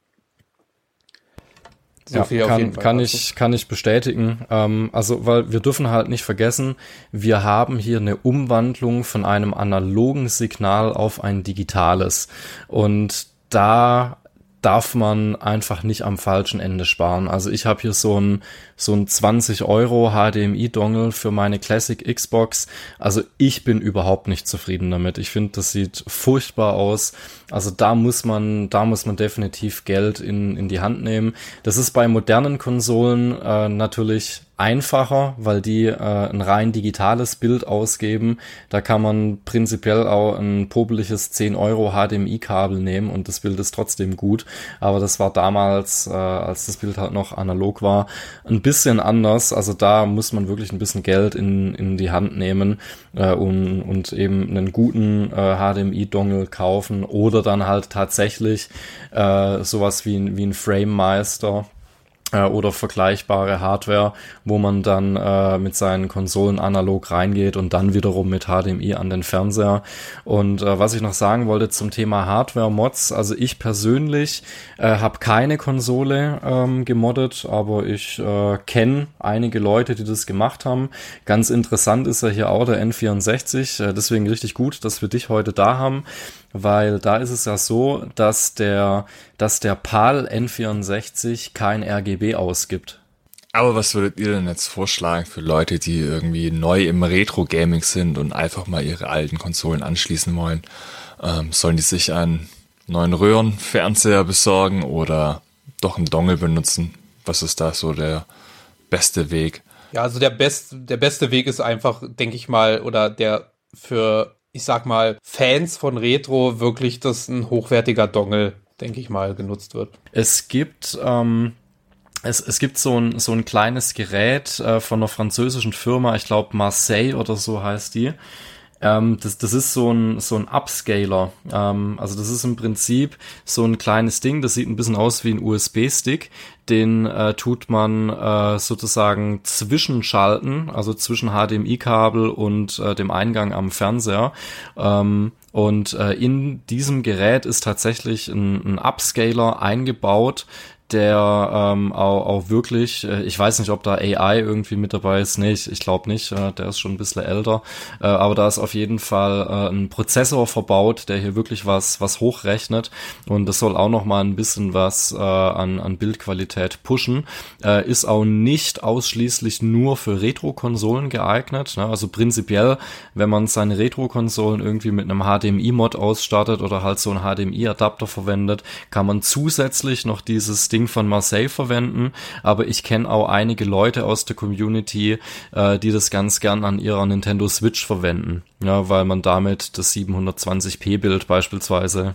[SPEAKER 3] So ja, viel auf jeden Fall. Kann ich bestätigen. Also, weil wir dürfen halt nicht vergessen, wir haben hier eine Umwandlung von einem analogen Signal auf ein digitales. Und da darf man einfach nicht am falschen Ende sparen. Also ich habe hier so ein 20 € HDMI-Dongle für meine Classic Xbox. Also ich bin überhaupt nicht zufrieden damit. Ich finde, das sieht furchtbar aus. Also da muss man definitiv Geld in die Hand nehmen. Das ist bei modernen Konsolen natürlich einfacher, weil die ein rein digitales Bild ausgeben. Da kann man prinzipiell auch ein popeliges 10 € HDMI-Kabel nehmen und das Bild ist trotzdem gut. Aber das war damals, als das Bild halt noch analog war, ein bisschen anders. Also da muss man wirklich ein bisschen Geld in die Hand nehmen und eben einen guten HDMI-Dongle kaufen oder dann halt tatsächlich sowas wie ein Frame-Meister oder vergleichbare Hardware, wo man dann mit seinen Konsolen analog reingeht und dann wiederum mit HDMI an den Fernseher. Und was ich noch sagen wollte zum Thema Hardware-Mods, also ich persönlich habe keine Konsole gemoddet, aber ich kenne einige Leute, die das gemacht haben. Ganz interessant ist ja hier auch der N64, deswegen richtig gut, dass wir dich heute da haben. Weil da ist es ja so, dass der PAL N64 kein RGB ausgibt.
[SPEAKER 2] Aber was würdet ihr denn jetzt vorschlagen für Leute, die irgendwie neu im Retro-Gaming sind und einfach mal ihre alten Konsolen anschließen wollen? Sollen die sich einen neuen Röhrenfernseher besorgen oder doch einen Dongle benutzen? Was ist da so der beste Weg?
[SPEAKER 4] Ja, also der beste Weg ist einfach, denke ich mal, oder der für, ich sag mal, Fans von Retro wirklich, dass ein hochwertiger Dongle, denke ich mal, genutzt wird.
[SPEAKER 3] Es gibt es gibt so ein kleines Gerät von einer französischen Firma, ich glaube Marseille oder so heißt die. Das ist so ein Upscaler. Also das ist im Prinzip so ein kleines Ding, das sieht ein bisschen aus wie ein USB-Stick. Den tut man sozusagen zwischenschalten, also zwischen HDMI-Kabel und dem Eingang am Fernseher. Und in diesem Gerät ist tatsächlich ein Upscaler eingebaut, der auch wirklich, ich weiß nicht, ob da AI irgendwie mit dabei ist, nee, ich glaube nicht, der ist schon ein bisschen älter, aber da ist auf jeden Fall ein Prozessor verbaut, der hier wirklich was hochrechnet und das soll auch noch mal ein bisschen was an Bildqualität pushen, ist auch nicht ausschließlich nur für Retro-Konsolen geeignet, ne? Also prinzipiell, wenn man seine Retro-Konsolen irgendwie mit einem HDMI-Mod ausstattet oder halt so einen HDMI-Adapter verwendet, kann man zusätzlich noch dieses Ding von Marseille verwenden, aber ich kenne auch einige Leute aus der Community, die das ganz gern an ihrer Nintendo Switch verwenden, ja, weil man damit das 720p Bild beispielsweise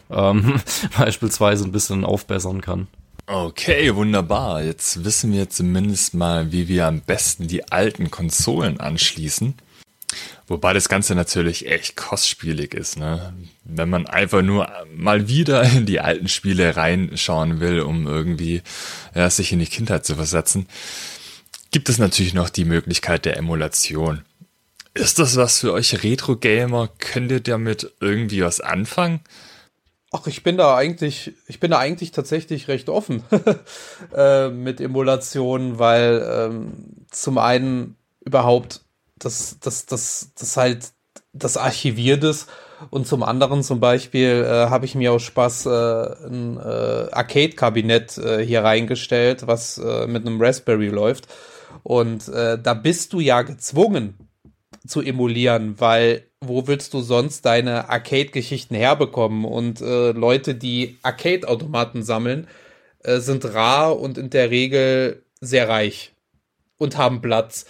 [SPEAKER 3] ein bisschen aufbessern kann.
[SPEAKER 2] Okay, wunderbar. Jetzt wissen wir zumindest mal, wie wir am besten die alten Konsolen anschließen. Wobei das Ganze natürlich echt kostspielig ist, ne? Wenn man einfach nur mal wieder in die alten Spiele reinschauen will, um irgendwie sich in die Kindheit zu versetzen, gibt es natürlich noch die Möglichkeit der Emulation. Ist das was für euch Retro-Gamer? Könnt ihr damit irgendwie was anfangen?
[SPEAKER 4] Ach, ich bin da eigentlich tatsächlich recht offen mit Emulationen, weil zum einen überhaupt das halt das archiviert ist und zum anderen zum Beispiel habe ich mir aus Spaß ein Arcade-Kabinett hier reingestellt, was mit einem Raspberry läuft und da bist du ja gezwungen zu emulieren, weil wo willst du sonst deine Arcade-Geschichten herbekommen? Und Leute, die Arcade-Automaten sammeln, sind rar und in der Regel sehr reich und haben Platz,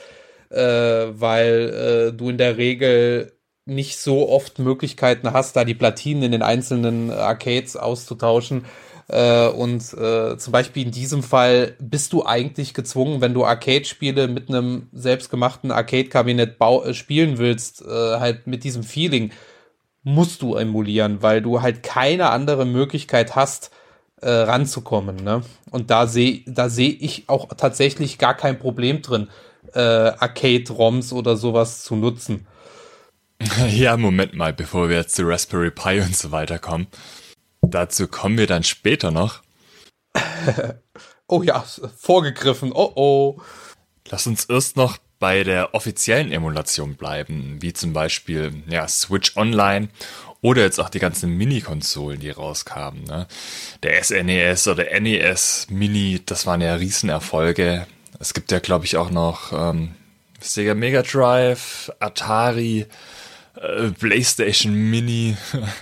[SPEAKER 4] weil du in der Regel nicht so oft Möglichkeiten hast, da die Platinen in den einzelnen Arcades auszutauschen. Zum Beispiel in diesem Fall bist du eigentlich gezwungen, wenn du Arcade-Spiele mit einem selbstgemachten Arcade-Kabinett spielen willst, halt mit diesem Feeling, musst du emulieren, weil du halt keine andere Möglichkeit hast, ranzukommen, ne? Und da seh ich auch tatsächlich gar kein Problem drin, Arcade-ROMs oder sowas zu nutzen.
[SPEAKER 2] Ja, Moment mal, bevor wir jetzt zu Raspberry Pi und so weiter kommen. Dazu kommen wir dann später noch.
[SPEAKER 4] Oh ja, vorgegriffen. Oh.
[SPEAKER 2] Lass uns erst noch bei der offiziellen Emulation bleiben, wie zum Beispiel Switch Online oder jetzt auch die ganzen Mini-Konsolen, die rauskamen. Ne? Der SNES oder NES Mini, das waren ja Riesenerfolge. Es gibt ja, glaube ich, auch noch Sega Mega Drive, Atari, PlayStation Mini.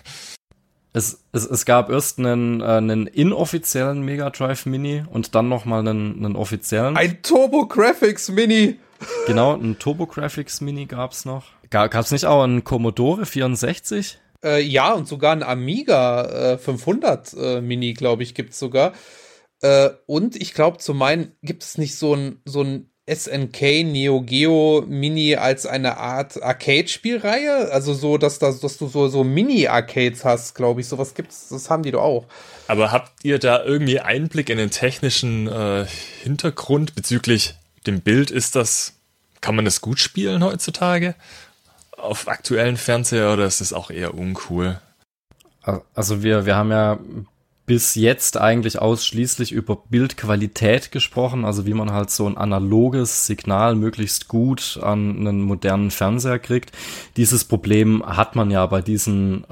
[SPEAKER 3] Es gab erst einen inoffiziellen Mega Drive Mini und dann nochmal einen offiziellen.
[SPEAKER 4] Ein TurboGrafx Mini!
[SPEAKER 3] Genau, ein TurboGrafx Mini gab's noch. Gab's nicht auch einen Commodore 64?
[SPEAKER 4] Ja, und sogar ein Amiga 500 Mini, glaube ich, gibt's sogar. Und ich glaube, zu meinen gibt es nicht so ein SNK Neo Geo Mini als eine Art Arcade-Spielreihe? Also so, dass du so Mini-Arcades hast, glaube ich. Sowas gibt's, das haben die doch auch.
[SPEAKER 2] Aber habt ihr da irgendwie Einblick in den technischen Hintergrund bezüglich dem Bild? Kann man das gut spielen heutzutage? Auf aktuellen Fernseher oder ist das auch eher uncool?
[SPEAKER 3] Also wir haben ja bis jetzt eigentlich ausschließlich über Bildqualität gesprochen, also wie man halt so ein analoges Signal möglichst gut an einen modernen Fernseher kriegt. Dieses Problem hat man ja bei diesen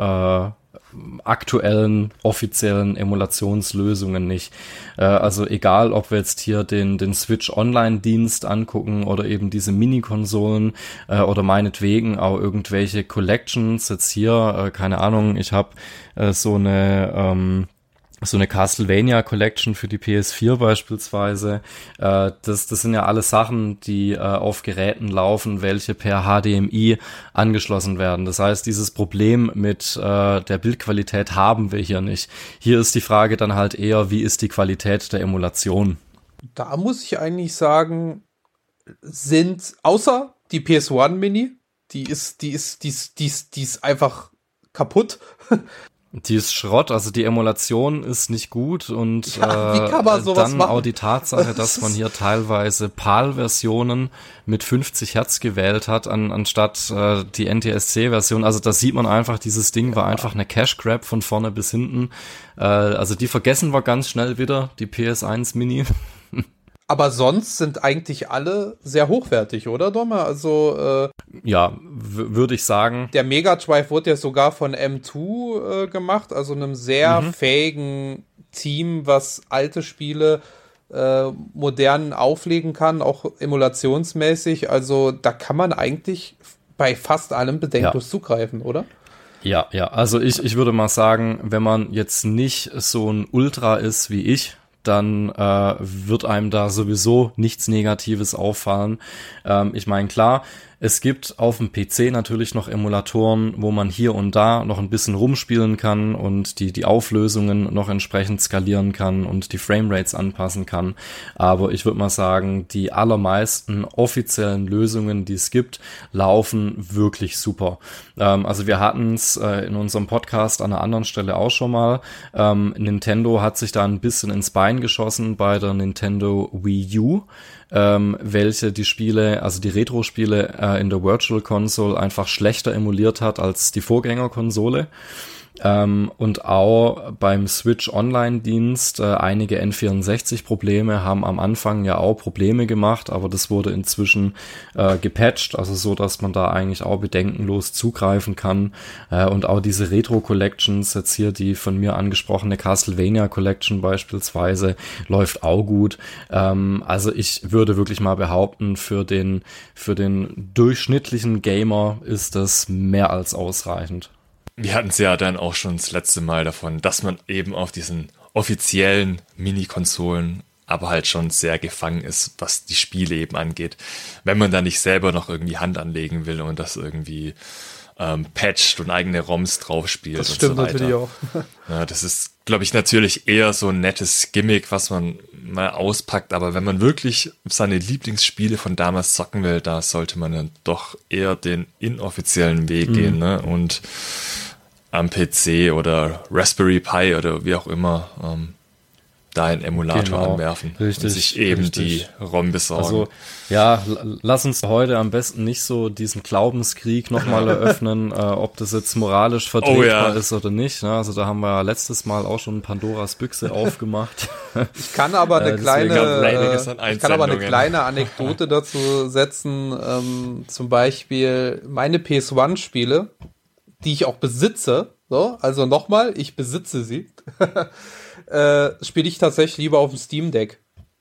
[SPEAKER 3] aktuellen offiziellen Emulationslösungen nicht. Also egal, ob wir jetzt hier den Switch Online-Dienst angucken oder eben diese Mini-Konsolen oder meinetwegen auch irgendwelche Collections. Jetzt hier, keine Ahnung, ich habe so eine Castlevania Collection für die PS4 beispielsweise. Das sind ja alles Sachen, die auf Geräten laufen, welche per HDMI angeschlossen werden. Das heißt, dieses Problem mit der Bildqualität haben wir hier nicht. Hier ist die Frage dann halt eher, wie ist die Qualität der Emulation?
[SPEAKER 4] Da muss ich eigentlich sagen, sind außer die PS1 Mini, die ist einfach kaputt.
[SPEAKER 3] Die ist Schrott, also die Emulation ist nicht gut und
[SPEAKER 4] ja, wie kann man sowas
[SPEAKER 3] dann
[SPEAKER 4] machen?
[SPEAKER 3] auch die Tatsache, dass man hier teilweise PAL-Versionen mit 50 Hertz gewählt hat, anstatt die NTSC-Version. Also da sieht man einfach, dieses Ding war einfach eine Cash-Grab von vorne bis hinten. Also die vergessen wir ganz schnell wieder, die PS1 Mini.
[SPEAKER 4] Aber sonst sind eigentlich alle sehr hochwertig, oder, Dommer? Also
[SPEAKER 3] ja, würde ich sagen.
[SPEAKER 4] Der Mega Drive wurde ja sogar von M2 gemacht, also einem sehr fähigen Team, was alte Spiele modern auflegen kann, auch emulationsmäßig. Also da kann man eigentlich bei fast allem bedenkenlos zugreifen, oder?
[SPEAKER 3] Ja, also ich würde mal sagen, wenn man jetzt nicht so ein Ultra ist wie ich, dann wird einem da sowieso nichts Negatives auffallen. Ich meine, klar, es gibt auf dem PC natürlich noch Emulatoren, wo man hier und da noch ein bisschen rumspielen kann und die Auflösungen noch entsprechend skalieren kann und die Framerates anpassen kann. Aber ich würde mal sagen, die allermeisten offiziellen Lösungen, die es gibt, laufen wirklich super. Also wir hatten es in unserem Podcast an einer anderen Stelle auch schon mal. Nintendo hat sich da ein bisschen ins Bein geschossen bei der Nintendo Wii U, welche die Spiele, also die Retro-Spiele in der Virtual Console einfach schlechter emuliert hat als die Vorgängerkonsole. Und auch beim Switch Online-Dienst einige N64-Probleme haben am Anfang ja auch Probleme gemacht, aber das wurde inzwischen gepatcht, also so, dass man da eigentlich auch bedenkenlos zugreifen kann. Und auch diese Retro-Collections, jetzt hier die von mir angesprochene Castlevania Collection beispielsweise, läuft auch gut. Also ich würde wirklich mal behaupten, für den durchschnittlichen Gamer ist das mehr als ausreichend.
[SPEAKER 2] Wir hatten es ja dann auch schon das letzte Mal davon, dass man eben auf diesen offiziellen Mini-Konsolen aber halt schon sehr gefangen ist, was die Spiele eben angeht. Wenn man da nicht selber noch irgendwie Hand anlegen will und das irgendwie patcht und eigene ROMs drauf spielt und so weiter. Das stimmt natürlich auch. Ja, das ist, glaube ich, natürlich eher so ein nettes Gimmick, was man mal auspackt, aber wenn man wirklich seine Lieblingsspiele von damals zocken will, da sollte man dann doch eher den inoffiziellen Weg gehen, ne? Und am PC oder Raspberry Pi oder wie auch immer da einen Emulator anwerfen und sich eben die ROM besorgen.
[SPEAKER 3] Also ja, lass uns heute am besten nicht so diesen Glaubenskrieg nochmal eröffnen, ob das jetzt moralisch vertretbar ist oder nicht. Ne? Also da haben wir letztes Mal auch schon Pandoras Büchse aufgemacht.
[SPEAKER 4] Ich kann aber eine kleine Anekdote dazu setzen. Zum Beispiel meine PS1-Spiele, die ich auch besitze. So, also nochmal, ich besitze sie. Spiele ich tatsächlich lieber auf dem Steam Deck.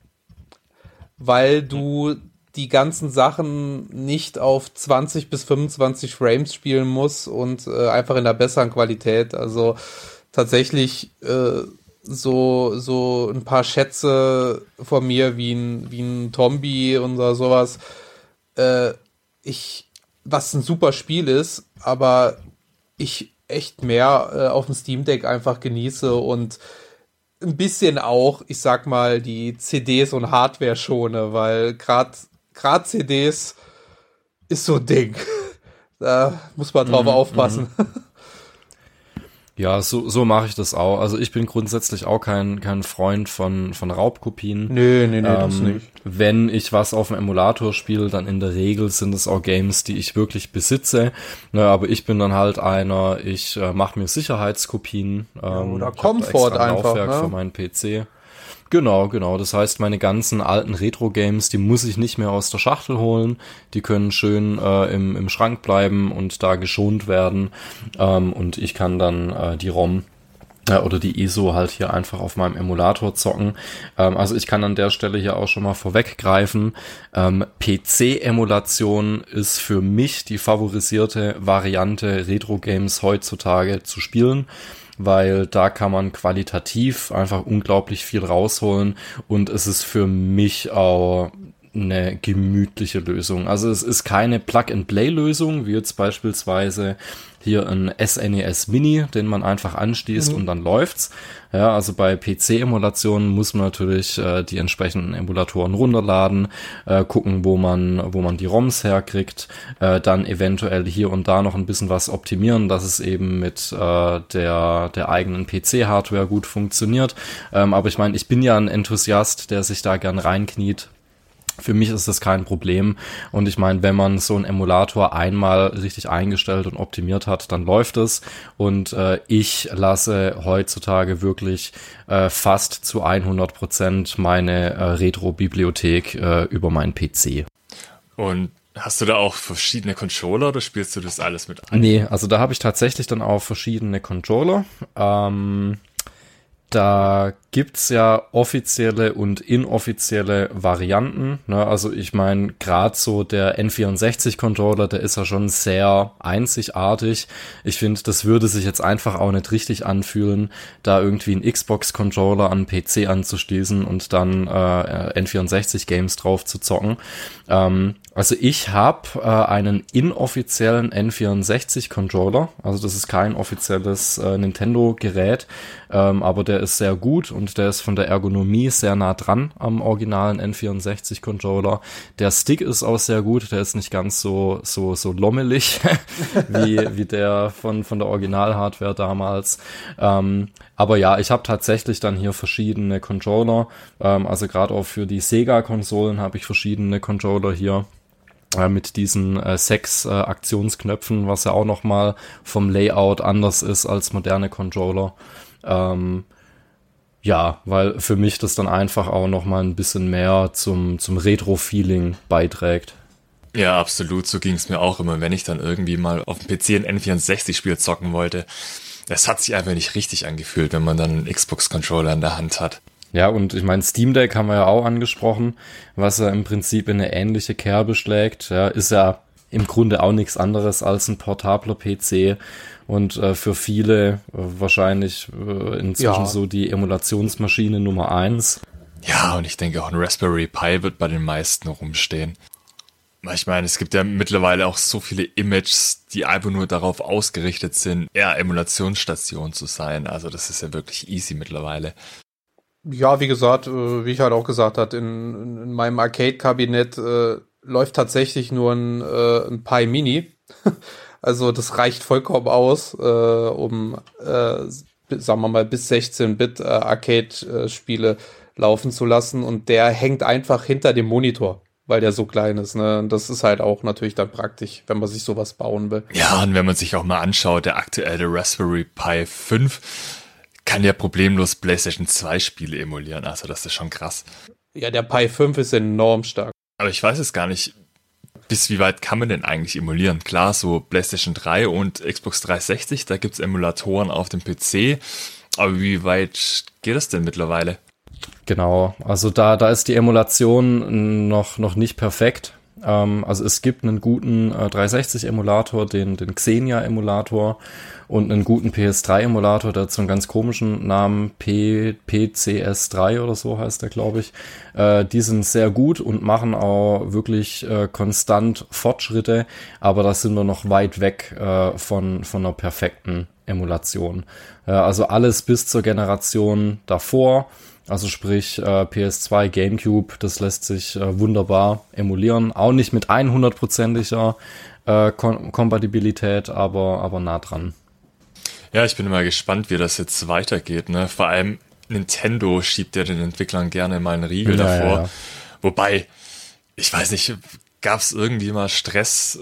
[SPEAKER 4] Weil du die ganzen Sachen nicht auf 20 bis 25 Frames spielen musst und einfach in einer besseren Qualität. Also tatsächlich so ein paar Schätze von mir wie ein Tombi und sowas. Was ein super Spiel ist, aber ich echt mehr auf dem Steam Deck einfach genieße und ein bisschen auch, ich sag mal, die CDs und Hardware schone, weil gerade CDs ist so ein Ding. Da muss man drauf aufpassen.
[SPEAKER 3] Ja, so mache ich das auch. Also ich bin grundsätzlich auch kein Freund von Raubkopien.
[SPEAKER 4] Nee, das nicht.
[SPEAKER 3] Wenn ich was auf dem Emulator spiele, dann in der Regel sind es auch Games, die ich wirklich besitze. Aber ich bin dann halt ich mache mir Sicherheitskopien.
[SPEAKER 4] Oder Komfort einfach.
[SPEAKER 3] Laufwerk für meinen PC. Genau. Das heißt, meine ganzen alten Retro-Games, die muss ich nicht mehr aus der Schachtel holen. Die können schön im Schrank bleiben und da geschont werden. Und ich kann dann die ROM oder die ISO halt hier einfach auf meinem Emulator zocken. Also ich kann an der Stelle hier auch schon mal vorweggreifen. PC-Emulation ist für mich die favorisierte Variante, Retro-Games heutzutage zu spielen, weil da kann man qualitativ einfach unglaublich viel rausholen und es ist für mich auch eine gemütliche Lösung. Also es ist keine Plug-and-Play-Lösung, wie jetzt beispielsweise hier ein SNES Mini, den man einfach anschließt und dann läuft's. Ja, also bei PC-Emulationen muss man natürlich die entsprechenden Emulatoren runterladen, gucken, wo man die ROMs herkriegt, dann eventuell hier und da noch ein bisschen was optimieren, dass es eben mit der eigenen PC-Hardware gut funktioniert. Aber ich meine, ich bin ja ein Enthusiast, der sich da gern reinkniet. Für mich ist das kein Problem und ich meine, wenn man so einen Emulator einmal richtig eingestellt und optimiert hat, dann läuft es und ich lasse heutzutage wirklich fast zu 100% meine Retro-Bibliothek über meinen PC.
[SPEAKER 2] Und hast du da auch verschiedene Controller oder spielst du das alles mit ein?
[SPEAKER 3] Nee, also da habe ich tatsächlich dann auch verschiedene Controller. Da gibt's ja offizielle und inoffizielle Varianten, ne? Also ich meine, gerade so der N64-Controller, der ist ja schon sehr einzigartig. Ich finde, das würde sich jetzt einfach auch nicht richtig anfühlen, da irgendwie einen Xbox-Controller an den PC anzuschließen und dann N64-Games drauf zu zocken. Also ich habe einen inoffiziellen N64-Controller, also das ist kein offizielles Nintendo-Gerät, aber der ist sehr gut und der ist von der Ergonomie sehr nah dran am originalen N64-Controller. Der Stick ist auch sehr gut, der ist nicht ganz so lommelig wie der von der Original-Hardware damals. Aber ja, ich habe tatsächlich dann hier verschiedene Controller, also gerade auch für die Sega-Konsolen habe ich verschiedene Controller hier. mit diesen 6 Aktionsknöpfen, was ja auch nochmal vom Layout anders ist als moderne Controller. Ja, weil für mich das dann einfach auch nochmal ein bisschen mehr zum Retro-Feeling beiträgt.
[SPEAKER 2] Ja, absolut. So ging es mir auch immer, wenn ich dann irgendwie mal auf dem PC ein N64-Spiel zocken wollte. Das hat sich einfach nicht richtig angefühlt, wenn man dann einen Xbox-Controller in der Hand hat.
[SPEAKER 3] Ja, und ich meine, Steam Deck haben wir ja auch angesprochen, was ja im Prinzip in eine ähnliche Kerbe schlägt. Ja, ist ja im Grunde auch nichts anderes als ein portabler PC und für viele wahrscheinlich inzwischen so die Emulationsmaschine Nummer 1.
[SPEAKER 2] Ja, und ich denke auch ein Raspberry Pi wird bei den meisten rumstehen. Ich meine, es gibt ja mittlerweile auch so viele Images, die einfach nur darauf ausgerichtet sind, eher Emulationsstation zu sein. Also das ist ja wirklich easy mittlerweile.
[SPEAKER 4] Ja, wie gesagt, wie ich halt auch gesagt habe, in meinem Arcade-Kabinett läuft tatsächlich nur ein Pi Mini. Also das reicht vollkommen aus, um, sagen wir mal, bis 16-Bit Arcade-Spiele laufen zu lassen. Und der hängt einfach hinter dem Monitor, weil der so klein ist. Ne? Und das ist halt auch natürlich dann praktisch, wenn man sich sowas bauen will.
[SPEAKER 2] Ja, und wenn man sich auch mal anschaut, der aktuelle Raspberry Pi 5 kann ja problemlos PlayStation 2 Spiele emulieren. Also das ist schon krass.
[SPEAKER 4] Ja, der Pi 5 ist enorm stark.
[SPEAKER 2] Aber ich weiß es gar nicht, bis wie weit kann man denn eigentlich emulieren? Klar, so PlayStation 3 und Xbox 360, da gibt's Emulatoren auf dem PC. Aber wie weit geht das denn mittlerweile?
[SPEAKER 3] Genau, also da ist die Emulation noch nicht perfekt. Also es gibt einen guten 360-Emulator, den Xenia-Emulator und einen guten PS3-Emulator, der hat so einen ganz komischen Namen, PCS3 oder so heißt der, glaube ich. Die sind sehr gut und machen auch wirklich konstant Fortschritte, aber da sind wir noch weit weg von einer perfekten Emulation. Also alles bis zur Generation davor. Also sprich PS2, GameCube, das lässt sich wunderbar emulieren. Auch nicht mit 100%iger Kompatibilität, aber nah dran.
[SPEAKER 2] Ja, ich bin immer gespannt, wie das jetzt weitergeht. Ne? Vor allem Nintendo schiebt ja den Entwicklern gerne mal einen Riegel davor. Ja. Wobei, ich weiß nicht, gab es irgendwie mal Stress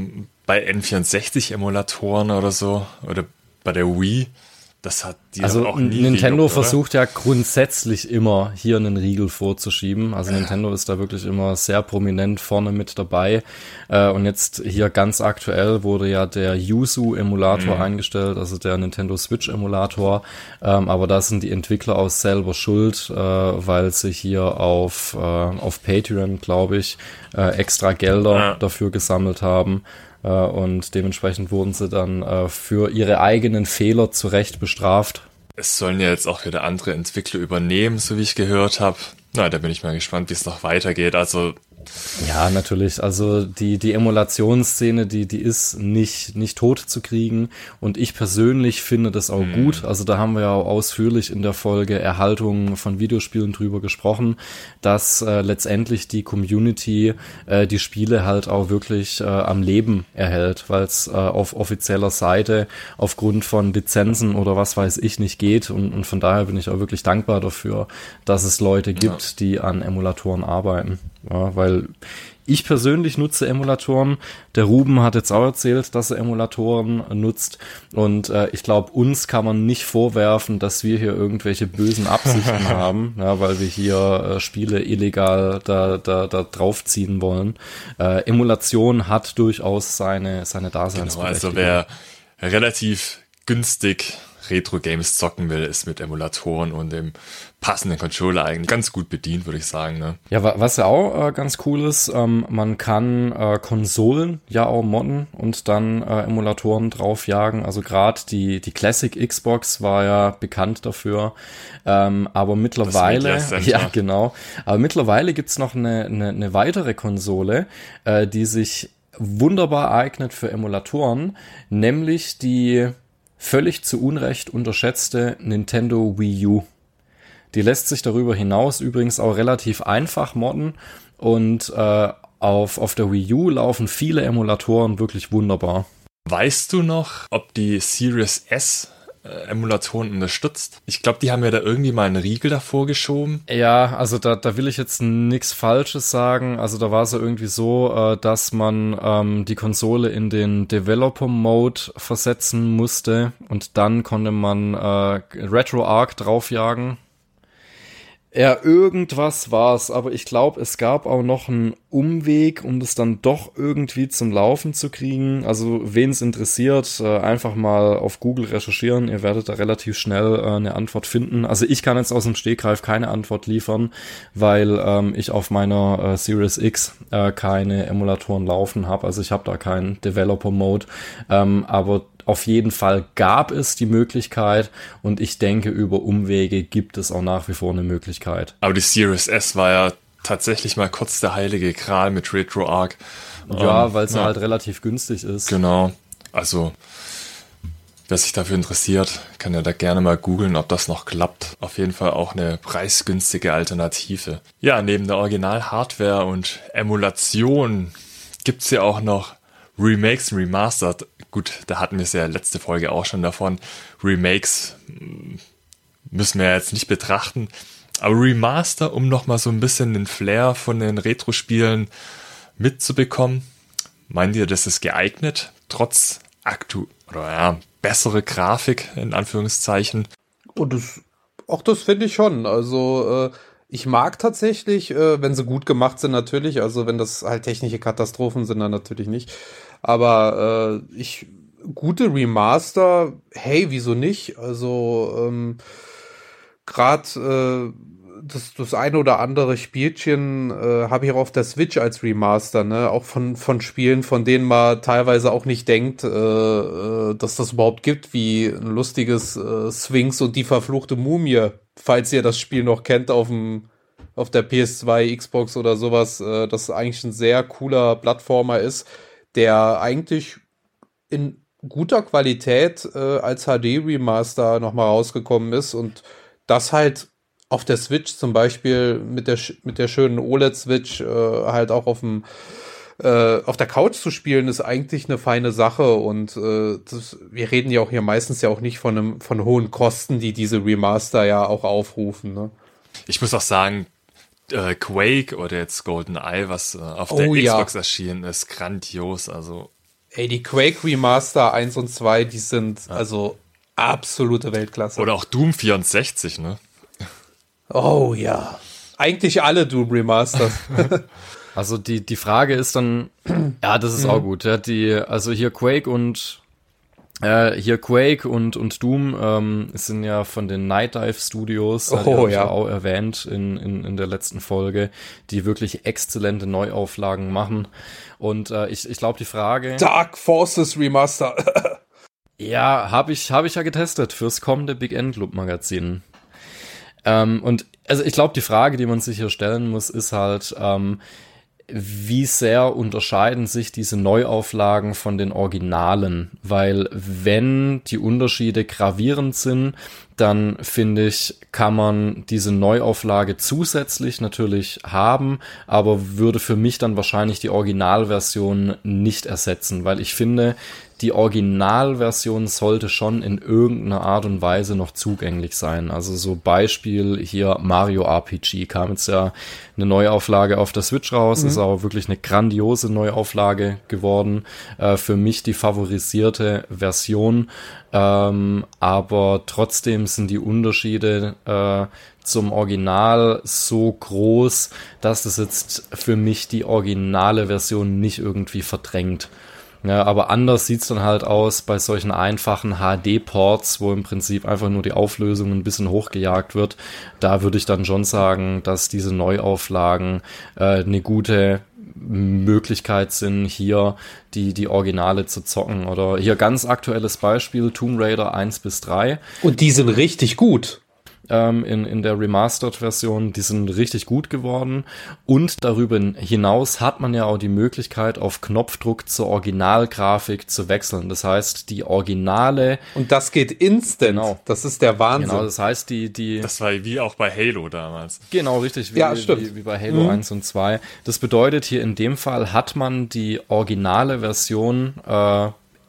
[SPEAKER 2] bei N64-Emulatoren oder so? Oder bei der Wii? Das hat die
[SPEAKER 3] also
[SPEAKER 2] auch nie
[SPEAKER 3] Nintendo
[SPEAKER 2] gejuckt,
[SPEAKER 3] versucht ja grundsätzlich immer hier einen Riegel vorzuschieben. Also Nintendo ist da wirklich immer sehr prominent vorne mit dabei. Und jetzt hier ganz aktuell wurde ja der Yuzu-Emulator eingestellt, also der Nintendo Switch-Emulator. Aber da sind die Entwickler auch selber schuld, weil sie hier auf Patreon, glaube ich, extra Gelder dafür gesammelt haben. Und dementsprechend wurden sie dann für ihre eigenen Fehler zu Recht bestraft.
[SPEAKER 2] Es sollen ja jetzt auch wieder andere Entwickler übernehmen, so wie ich gehört habe. Na, da bin ich mal gespannt, wie es noch weitergeht. Also
[SPEAKER 3] ja, natürlich. Also die Emulationsszene, die ist nicht tot zu kriegen. Und ich persönlich finde das auch gut. Also da haben wir ja auch ausführlich in der Folge Erhaltung von Videospielen drüber gesprochen, dass letztendlich die Community die Spiele halt auch wirklich am Leben erhält, weil es auf offizieller Seite aufgrund von Lizenzen oder was weiß ich nicht geht. Und von daher bin ich auch wirklich dankbar dafür, dass es Leute gibt, die an Emulatoren arbeiten. Ja, weil ich persönlich nutze Emulatoren. Der Ruben hat jetzt auch erzählt, dass er Emulatoren nutzt. Und ich glaube, uns kann man nicht vorwerfen, dass wir hier irgendwelche bösen Absichten haben, ja, weil wir hier Spiele illegal da draufziehen wollen. Emulation hat durchaus seine Daseinsberechtigung.
[SPEAKER 2] Genau, also wer relativ günstig Retro-Games zocken will, ist mit Emulatoren und dem passenden Controller eigentlich ganz gut bedient, würde ich sagen. Ne?
[SPEAKER 3] Ja, was ja auch ganz cool ist, man kann Konsolen ja auch modden und dann Emulatoren draufjagen. Also gerade die Classic Xbox war ja bekannt dafür, aber mittlerweile, ja genau, aber mittlerweile gibt's noch eine weitere Konsole, die sich wunderbar eignet für Emulatoren, nämlich die völlig zu Unrecht unterschätzte Nintendo Wii U. Die lässt sich darüber hinaus übrigens auch relativ einfach modden und auf der Wii U laufen viele Emulatoren wirklich wunderbar.
[SPEAKER 2] Weißt du noch, ob die Series S Emulatoren unterstützt. Ich glaube, die haben ja da irgendwie mal einen Riegel davor geschoben.
[SPEAKER 3] Ja, also da will ich jetzt nichts Falsches sagen. Also da war es ja irgendwie so, dass man die Konsole in den Developer-Mode versetzen musste und dann konnte man RetroArch draufjagen. Ja, irgendwas war's, aber ich glaube, es gab auch noch einen Umweg, um das dann doch irgendwie zum Laufen zu kriegen. Also, wen es interessiert, einfach mal auf Google recherchieren. Ihr werdet da relativ schnell eine Antwort finden. Also, ich kann jetzt aus dem Stegreif keine Antwort liefern, weil ich auf meiner Series X keine Emulatoren laufen habe. Also, ich habe da keinen Developer-Mode, aber auf jeden Fall gab es die Möglichkeit und ich denke, über Umwege gibt es auch nach wie vor eine Möglichkeit.
[SPEAKER 2] Aber die Series S war ja tatsächlich mal kurz der heilige Gral mit RetroArch.
[SPEAKER 3] Ja, weil es halt relativ günstig ist.
[SPEAKER 2] Genau. Also, wer sich dafür interessiert, kann ja da gerne mal googeln, ob das noch klappt. Auf jeden Fall auch eine preisgünstige Alternative. Ja, neben der Original-Hardware und Emulation gibt's ja auch noch Remakes und Remastered. Gut, da hatten wir es ja letzte Folge auch schon davon. Remakes müssen wir jetzt nicht betrachten. Aber Remaster, um nochmal so ein bisschen den Flair von den Retro-Spielen mitzubekommen. Meint ihr, das ist geeignet? Trotz bessere Grafik, in Anführungszeichen.
[SPEAKER 4] Und das finde ich schon. Also, ich mag tatsächlich, wenn sie gut gemacht sind, natürlich. Also, wenn das halt technische Katastrophen sind, dann natürlich nicht. Aber gute Remaster, hey, wieso nicht? Also, gerade das eine oder andere Spielchen habe ich auch auf der Switch als Remaster, ne? Auch von Spielen, von denen man teilweise auch nicht denkt, dass das überhaupt gibt, wie ein lustiges Sphinx und die verfluchte Mumie, falls ihr das Spiel noch kennt auf der PS2, Xbox oder sowas, das eigentlich ein sehr cooler Plattformer ist, der eigentlich in guter Qualität als HD-Remaster nochmal rausgekommen ist und das halt auf der Switch zum Beispiel mit der schönen OLED-Switch halt auch auf der Couch zu spielen, ist eigentlich eine feine Sache und wir reden ja auch hier meistens ja auch nicht von hohen Kosten, die diese Remaster ja auch aufrufen. Ne?
[SPEAKER 2] Ich muss auch sagen, Quake oder jetzt GoldenEye, was auf der Xbox erschienen ist, grandios. Also
[SPEAKER 4] die Quake Remaster 1 und 2, die sind also absolute Weltklasse.
[SPEAKER 2] Oder auch Doom 64, ne?
[SPEAKER 4] Oh ja. Eigentlich alle Doom Remasters.
[SPEAKER 3] Also die Frage ist dann, ja, das ist auch gut. Ja, also hier Quake und Doom sind ja von den Night Dive Studios, die habe ich ja auch erwähnt in der letzten Folge, die wirklich exzellente Neuauflagen machen. Und ich glaube, die Frage...
[SPEAKER 4] Dark Forces Remaster.
[SPEAKER 3] Ja, habe ich ja getestet fürs kommende Big End Club Magazin. Und also ich glaube, die Frage, die man sich hier stellen muss, ist halt, wie sehr unterscheiden sich diese Neuauflagen von den Originalen? Weil wenn die Unterschiede gravierend sind, dann finde ich, kann man diese Neuauflage zusätzlich natürlich haben, aber würde für mich dann wahrscheinlich die Originalversion nicht ersetzen, weil ich finde, die Originalversion sollte schon in irgendeiner Art und Weise noch zugänglich sein. Also so Beispiel hier Mario RPG kam jetzt ja eine Neuauflage auf der Switch raus, ist aber wirklich eine grandiose Neuauflage geworden. Für mich die favorisierte Version, aber trotzdem sind die Unterschiede zum Original so groß, dass das jetzt für mich die originale Version nicht irgendwie verdrängt. Ja, aber anders sieht's dann halt aus bei solchen einfachen HD-Ports, wo im Prinzip einfach nur die Auflösung ein bisschen hochgejagt wird. Da würde ich dann schon sagen, dass diese Neuauflagen eine gute Möglichkeit sind, hier die Originale zu zocken. Oder hier ganz aktuelles Beispiel, Tomb Raider 1-3.
[SPEAKER 4] Und die sind richtig gut.
[SPEAKER 3] In der Remastered-Version, die sind richtig gut geworden. Und darüber hinaus hat man ja auch die Möglichkeit, auf Knopfdruck zur Originalgrafik zu wechseln. Das heißt, die Originale...
[SPEAKER 4] Und das geht instant.
[SPEAKER 3] Genau.
[SPEAKER 4] Das ist der Wahnsinn.
[SPEAKER 3] Genau, das heißt,
[SPEAKER 2] Das war wie auch bei Halo damals.
[SPEAKER 3] Genau, richtig, wie bei Halo 1 und 2. Das bedeutet, hier in dem Fall hat man die originale Version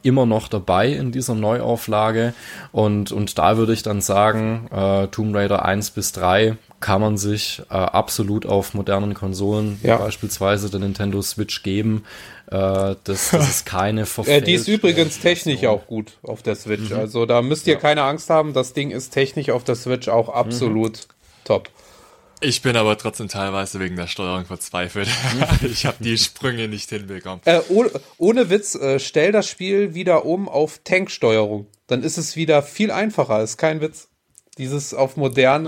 [SPEAKER 3] immer noch dabei in dieser Neuauflage und da würde ich dann sagen, Tomb Raider 1 bis 3 kann man sich absolut auf modernen Konsolen, beispielsweise der Nintendo Switch, geben. Das ist keine verfälschte
[SPEAKER 4] Die ist übrigens technisch auch gut auf der Switch. Also da müsst ihr keine Angst haben, das Ding ist technisch auf der Switch auch absolut top.
[SPEAKER 2] Ich bin aber trotzdem teilweise wegen der Steuerung verzweifelt. Ich habe die Sprünge nicht hinbekommen.
[SPEAKER 4] Ohne Witz, stell das Spiel wieder um auf Tanksteuerung. Dann ist es wieder viel einfacher. Ist kein Witz. Dieses auf modern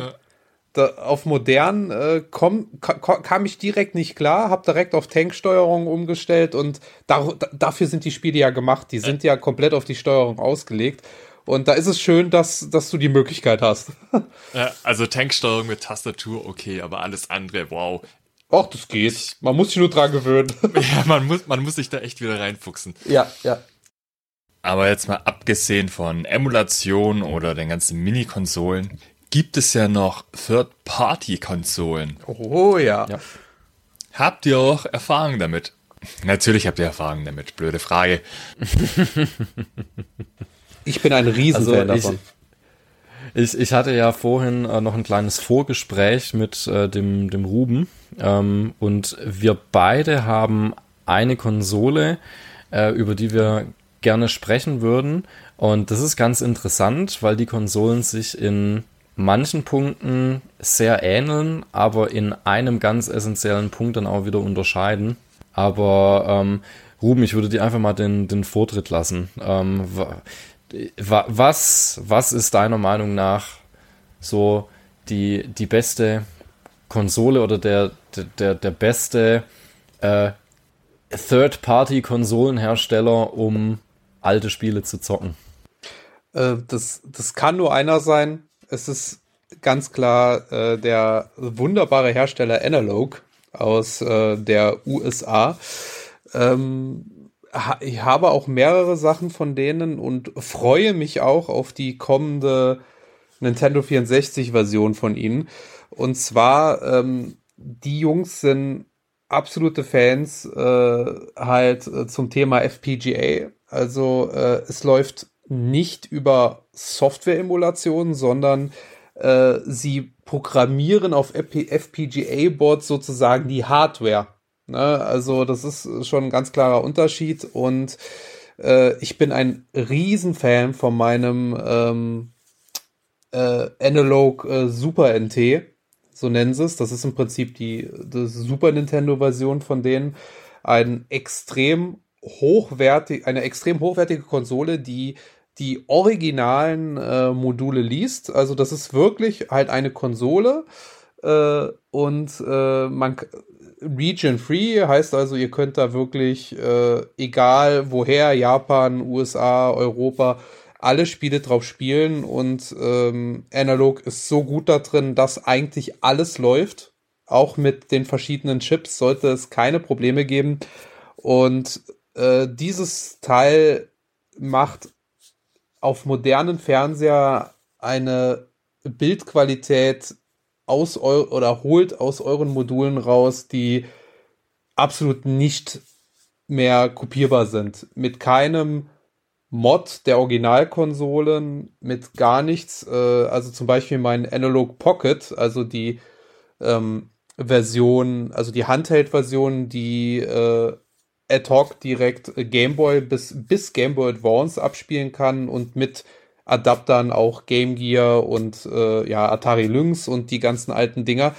[SPEAKER 4] kam ich direkt nicht klar, hab direkt auf Tanksteuerung umgestellt und dafür sind die Spiele ja gemacht. Die sind ja komplett auf die Steuerung ausgelegt. Und da ist es schön, dass du die Möglichkeit hast.
[SPEAKER 2] Also Tanksteuerung mit Tastatur, okay, aber alles andere, wow.
[SPEAKER 4] Ach, das geht. Man muss sich nur dran gewöhnen.
[SPEAKER 2] Ja, man muss sich da echt wieder reinfuchsen.
[SPEAKER 4] Ja.
[SPEAKER 2] Aber jetzt mal abgesehen von Emulation oder den ganzen Mini-Konsolen, gibt es ja noch Third-Party-Konsolen.
[SPEAKER 4] Oh ja.
[SPEAKER 2] Habt ihr auch Erfahrung damit? Natürlich habt ihr Erfahrung damit, blöde Frage.
[SPEAKER 4] Ich bin ein Riesenfan davon.
[SPEAKER 3] Ich hatte ja vorhin noch ein kleines Vorgespräch mit dem Ruben und wir beide haben eine Konsole, über die wir gerne sprechen würden, und das ist ganz interessant, weil die Konsolen sich in manchen Punkten sehr ähneln, aber in einem ganz essentiellen Punkt dann auch wieder unterscheiden. Aber Ruben, ich würde dir einfach mal den Vortritt lassen. Was ist deiner Meinung nach so die beste Konsole oder der beste Third-Party-Konsolenhersteller, um alte Spiele zu zocken?
[SPEAKER 4] Das kann nur einer sein. Es ist ganz klar der wunderbare Hersteller Analog aus der USA. Ich habe auch mehrere Sachen von denen und freue mich auch auf die kommende Nintendo 64-Version von ihnen. Und zwar, die Jungs sind absolute Fans zum Thema FPGA. Also es läuft nicht über Software-Emulationen, sondern sie programmieren auf FPGA-Boards sozusagen die Hardware. Ne? Also das ist schon ein ganz klarer Unterschied und ich bin ein Riesenfan von meinem Analog Super NT, so nennen sie es. Das ist im Prinzip die Super Nintendo-Version von denen. Eine extrem hochwertige Konsole, die originalen Module liest. Also das ist wirklich halt eine Konsole und Region Free heißt also, ihr könnt da wirklich egal woher, Japan, USA, Europa, alle Spiele drauf spielen und Analog ist so gut da drin, dass eigentlich alles läuft. Auch mit den verschiedenen Chips sollte es keine Probleme geben. Und dieses Teil macht auf modernen Fernseher eine Bildqualität holt aus euren Modulen raus, die absolut nicht mehr kopierbar sind. Mit keinem Mod der Originalkonsolen, mit gar nichts. Also zum Beispiel mein Analog Pocket, also die Version, also die Handheld-Version, die ad hoc direkt Game Boy bis Game Boy Advance abspielen kann und mit Adaptern auch Game Gear und Atari Lynx und die ganzen alten Dinger.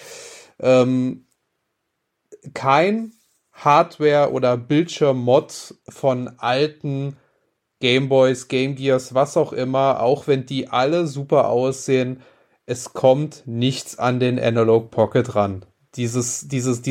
[SPEAKER 4] Kein Hardware- oder Bildschirm-Mod von alten Game Boys, Game Gears, was auch immer, auch wenn die alle super aussehen, es kommt nichts an den Analog Pocket ran. Diese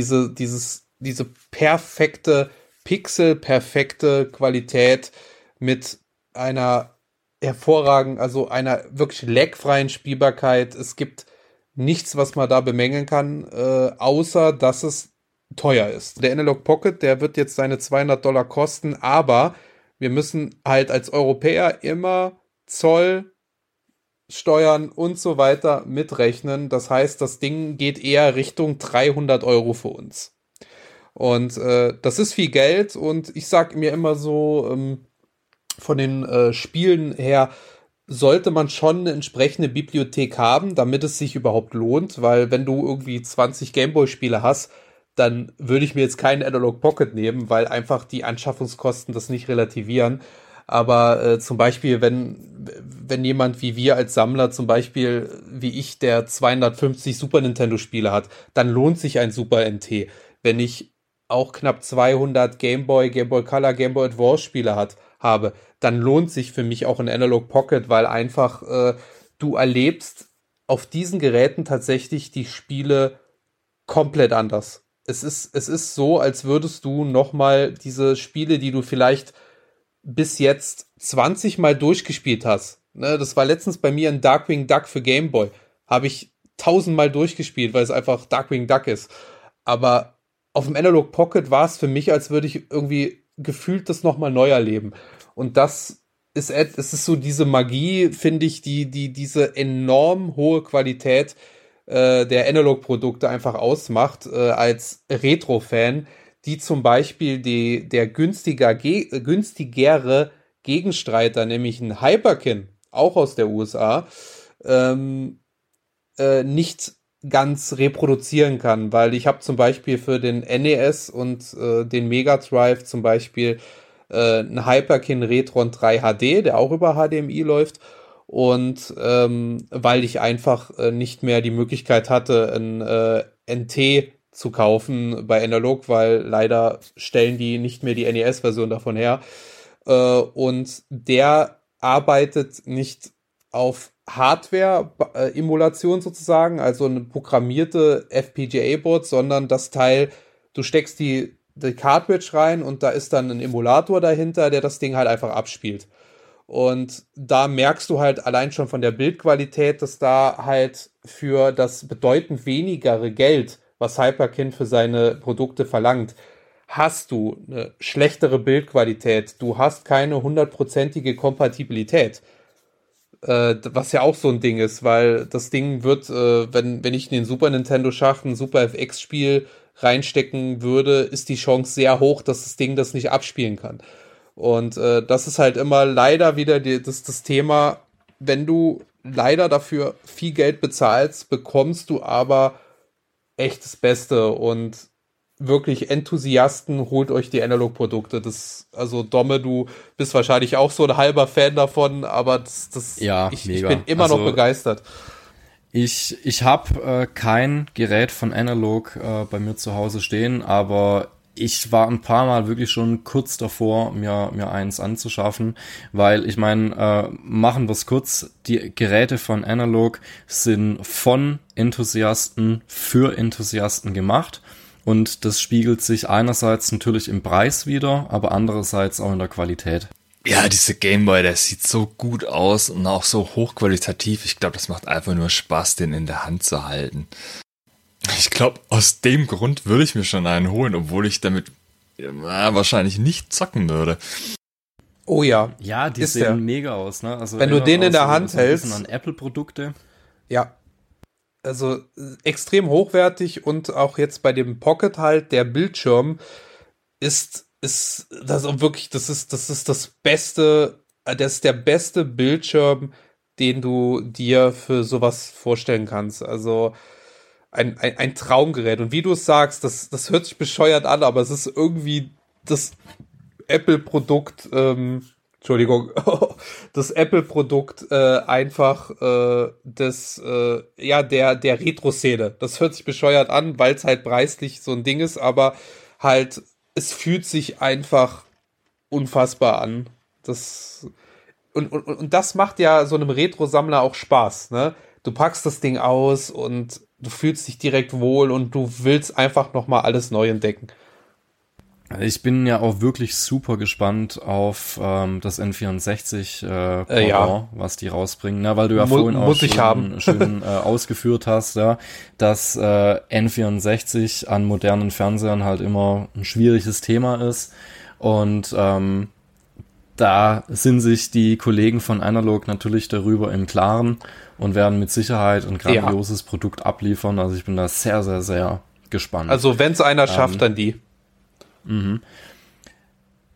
[SPEAKER 4] perfekte pixelperfekte Qualität mit einer hervorragend, also einer wirklich lagfreien Spielbarkeit. Es gibt nichts, was man da bemängeln kann, außer dass es teuer ist. Der Analog Pocket, der wird jetzt seine $200 kosten, aber wir müssen halt als Europäer immer Zoll, Steuern und so weiter mitrechnen. Das heißt, das Ding geht eher Richtung 300 € für uns. Und das ist viel Geld und ich sag mir immer so, von den Spielen her sollte man schon eine entsprechende Bibliothek haben, damit es sich überhaupt lohnt, weil wenn du irgendwie 20 Gameboy-Spiele hast, dann würde ich mir jetzt keinen Analog Pocket nehmen, weil einfach die Anschaffungskosten das nicht relativieren. Aber zum Beispiel, wenn jemand wie wir als Sammler zum Beispiel, wie ich, der 250 Super Nintendo-Spiele hat, dann lohnt sich ein Super NT. Wenn ich auch knapp 200 Game Boy Color, Game Boy Advance Spiele habe, dann lohnt sich für mich auch ein Analog Pocket, weil einfach du erlebst auf diesen Geräten tatsächlich die Spiele komplett anders. Es ist so, als würdest du nochmal diese Spiele, die du vielleicht bis jetzt 20 Mal durchgespielt hast. Ne, das war letztens bei mir ein Darkwing Duck für Game Boy. Habe ich 1000 Mal durchgespielt, weil es einfach Darkwing Duck ist. Aber auf dem Analog Pocket war es für mich, als würde ich irgendwie gefühlt das nochmal neu erleben. Und es ist so diese Magie, finde ich, die diese enorm hohe Qualität der Analog-Produkte einfach ausmacht, als Retro-Fan, die zum Beispiel der günstigere Gegenstreiter, nämlich ein Hyperkin, auch aus der USA, nicht ganz reproduzieren kann, weil ich habe zum Beispiel für den NES und den Mega Drive zum Beispiel ein Hyperkin Retron 3 HD, der auch über HDMI läuft, und weil ich einfach nicht mehr die Möglichkeit hatte, ein NT zu kaufen bei Analog, weil leider stellen die nicht mehr die NES-Version davon her. Und der arbeitet nicht auf Hardware-Emulation sozusagen, also eine programmierte FPGA-Board, sondern das Teil, du steckst die Cartridge rein und da ist dann ein Emulator dahinter, der das Ding halt einfach abspielt. Und da merkst du halt allein schon von der Bildqualität, dass da halt für das bedeutend wenigere Geld, was Hyperkin für seine Produkte verlangt, hast du eine schlechtere Bildqualität. Du hast keine 100%ige Kompatibilität. Was ja auch so ein Ding ist, weil das Ding wird, wenn ich in den Super Nintendo-Schacht ein Super FX-Spiel reinstecken würde, ist die Chance sehr hoch, dass das Ding das nicht abspielen kann. Und das ist halt immer leider wieder das Thema, wenn du leider dafür viel Geld bezahlst, bekommst du aber echt das Beste. Und wirklich Enthusiasten, holt euch die Analog-Produkte. Also Domme, du bist wahrscheinlich auch so ein halber Fan davon, aber ich bin immer noch begeistert.
[SPEAKER 3] Ich habe kein Gerät von Analog bei mir zu Hause stehen, aber ich war ein paar Mal wirklich schon kurz davor, mir eins anzuschaffen, weil ich meine, machen wir es kurz, die Geräte von Analog sind von Enthusiasten für Enthusiasten gemacht und das spiegelt sich einerseits natürlich im Preis wider, aber andererseits auch in der Qualität.
[SPEAKER 2] Ja, diese Gameboy, der sieht so gut aus und auch so hochqualitativ. Ich glaube, das macht einfach nur Spaß, den in der Hand zu halten. Ich glaube, aus dem Grund würde ich mir schon einen holen, obwohl ich damit wahrscheinlich nicht zocken würde.
[SPEAKER 4] Oh ja.
[SPEAKER 3] Ja, die sehen mega aus, ne? Also
[SPEAKER 4] wenn du den in der Hand hältst.
[SPEAKER 3] An Apple-Produkte.
[SPEAKER 4] Ja. Also extrem hochwertig und auch jetzt bei dem Pocket halt, der Bildschirm ist das auch wirklich, das ist das Beste, das ist der beste Bildschirm, den du dir für sowas vorstellen kannst. Also ein Traumgerät. Und wie du es sagst, das hört sich bescheuert an, aber es ist irgendwie das Apple-Produkt, das Apple-Produkt einfach der Retro-Szene. Das hört sich bescheuert an, weil es halt preislich so ein Ding ist, aber halt, es fühlt sich einfach unfassbar an. Und das macht ja so einem Retro-Sammler auch Spaß, ne? Du packst das Ding aus und du fühlst dich direkt wohl und du willst einfach nochmal alles neu entdecken.
[SPEAKER 3] Ich bin ja auch wirklich super gespannt auf das N64 was die rausbringen, ne? Weil du ja vorhin auch schön ausgeführt hast, ja, dass N64 an modernen Fernsehern halt immer ein schwieriges Thema ist und da sind sich die Kollegen von Analog natürlich darüber im Klaren und werden mit Sicherheit ein grandioses Produkt abliefern. Also ich bin da sehr, sehr, sehr gespannt.
[SPEAKER 4] Also wenn es einer schafft, dann die.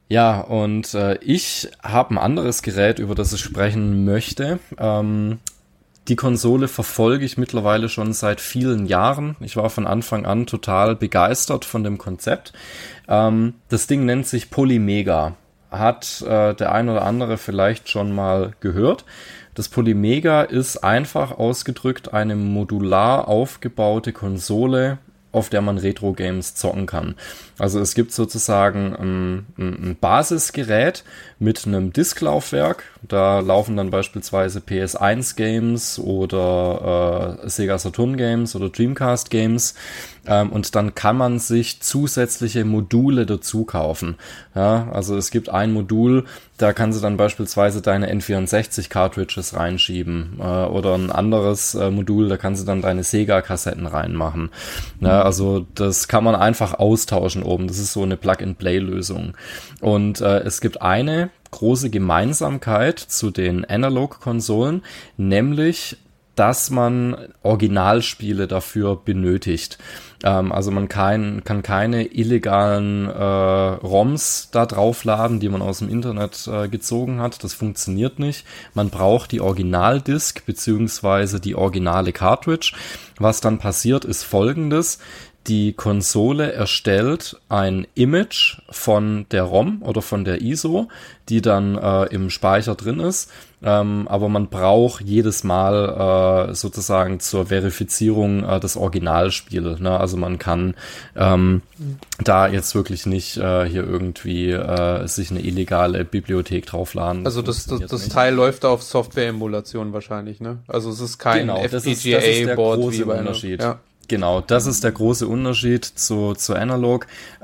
[SPEAKER 3] Ja, und ich habe ein anderes Gerät, über das ich sprechen möchte. Die Konsole verfolge ich mittlerweile schon seit vielen Jahren. Ich war von Anfang an total begeistert von dem Konzept. Das Ding nennt sich Polymega. Hat der ein oder andere vielleicht schon mal gehört. Das Polymega ist einfach ausgedrückt eine modular aufgebaute Konsole, auf der man Retro-Games zocken kann. Also es gibt sozusagen ein Basisgerät mit einem Disklaufwerk. Da laufen dann beispielsweise PS1-Games oder Sega Saturn-Games oder Dreamcast-Games. Und dann kann man sich zusätzliche Module dazu kaufen. Ja, also es gibt ein Modul, da kannst du dann beispielsweise deine N64-Cartridges reinschieben. Oder ein anderes Modul, da kannst du dann deine Sega-Kassetten reinmachen. Ja, also das kann man einfach austauschen oben. Das ist so eine Plug-and-Play-Lösung. Und es gibt eine große Gemeinsamkeit zu den Analog-Konsolen, nämlich dass man Originalspiele dafür benötigt. Also man kann keine illegalen ROMs da draufladen, die man aus dem Internet gezogen hat. Das funktioniert nicht. Man braucht die Originaldisk beziehungsweise die originale Cartridge. Was dann passiert, ist Folgendes. Die Konsole erstellt ein Image von der ROM oder von der ISO, die dann im Speicher drin ist. Aber man braucht jedes Mal sozusagen zur Verifizierung das Originalspiel. Ne? Also man kann da jetzt wirklich nicht hier irgendwie sich eine illegale Bibliothek draufladen.
[SPEAKER 4] Also das Teil läuft auf Software-Emulation wahrscheinlich, ne? Also es ist kein FPGA-Board wie bei
[SPEAKER 3] Unterschied. Ja. Genau, das ist der große Unterschied zu Analog.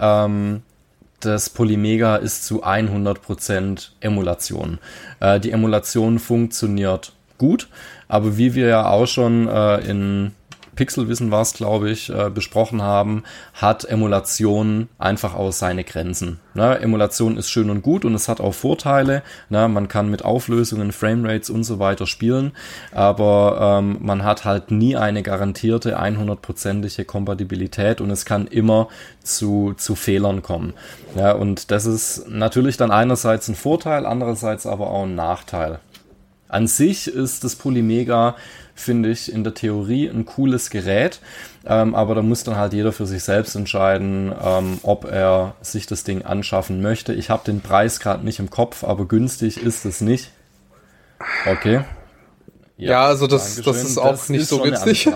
[SPEAKER 3] Das Polymega ist zu 100% Emulation. Die Emulation funktioniert gut, aber wie wir ja auch schon in Pixelwissen war es, glaube ich, besprochen haben, hat Emulation einfach auch seine Grenzen. Ne? Emulation ist schön und gut und es hat auch Vorteile. Ne? Man kann mit Auflösungen, Framerates und so weiter spielen, aber man hat halt nie eine garantierte 100%ige Kompatibilität und es kann immer zu Fehlern kommen. Ja, und das ist natürlich dann einerseits ein Vorteil, andererseits aber auch ein Nachteil. An sich ist das Polymega, finde ich, in der Theorie ein cooles Gerät, aber da muss dann halt jeder für sich selbst entscheiden, ob er sich das Ding anschaffen möchte. Ich habe den Preis gerade nicht im Kopf, aber günstig ist es nicht. Okay.
[SPEAKER 4] Ja, also das ist auch das nicht ist so günstig.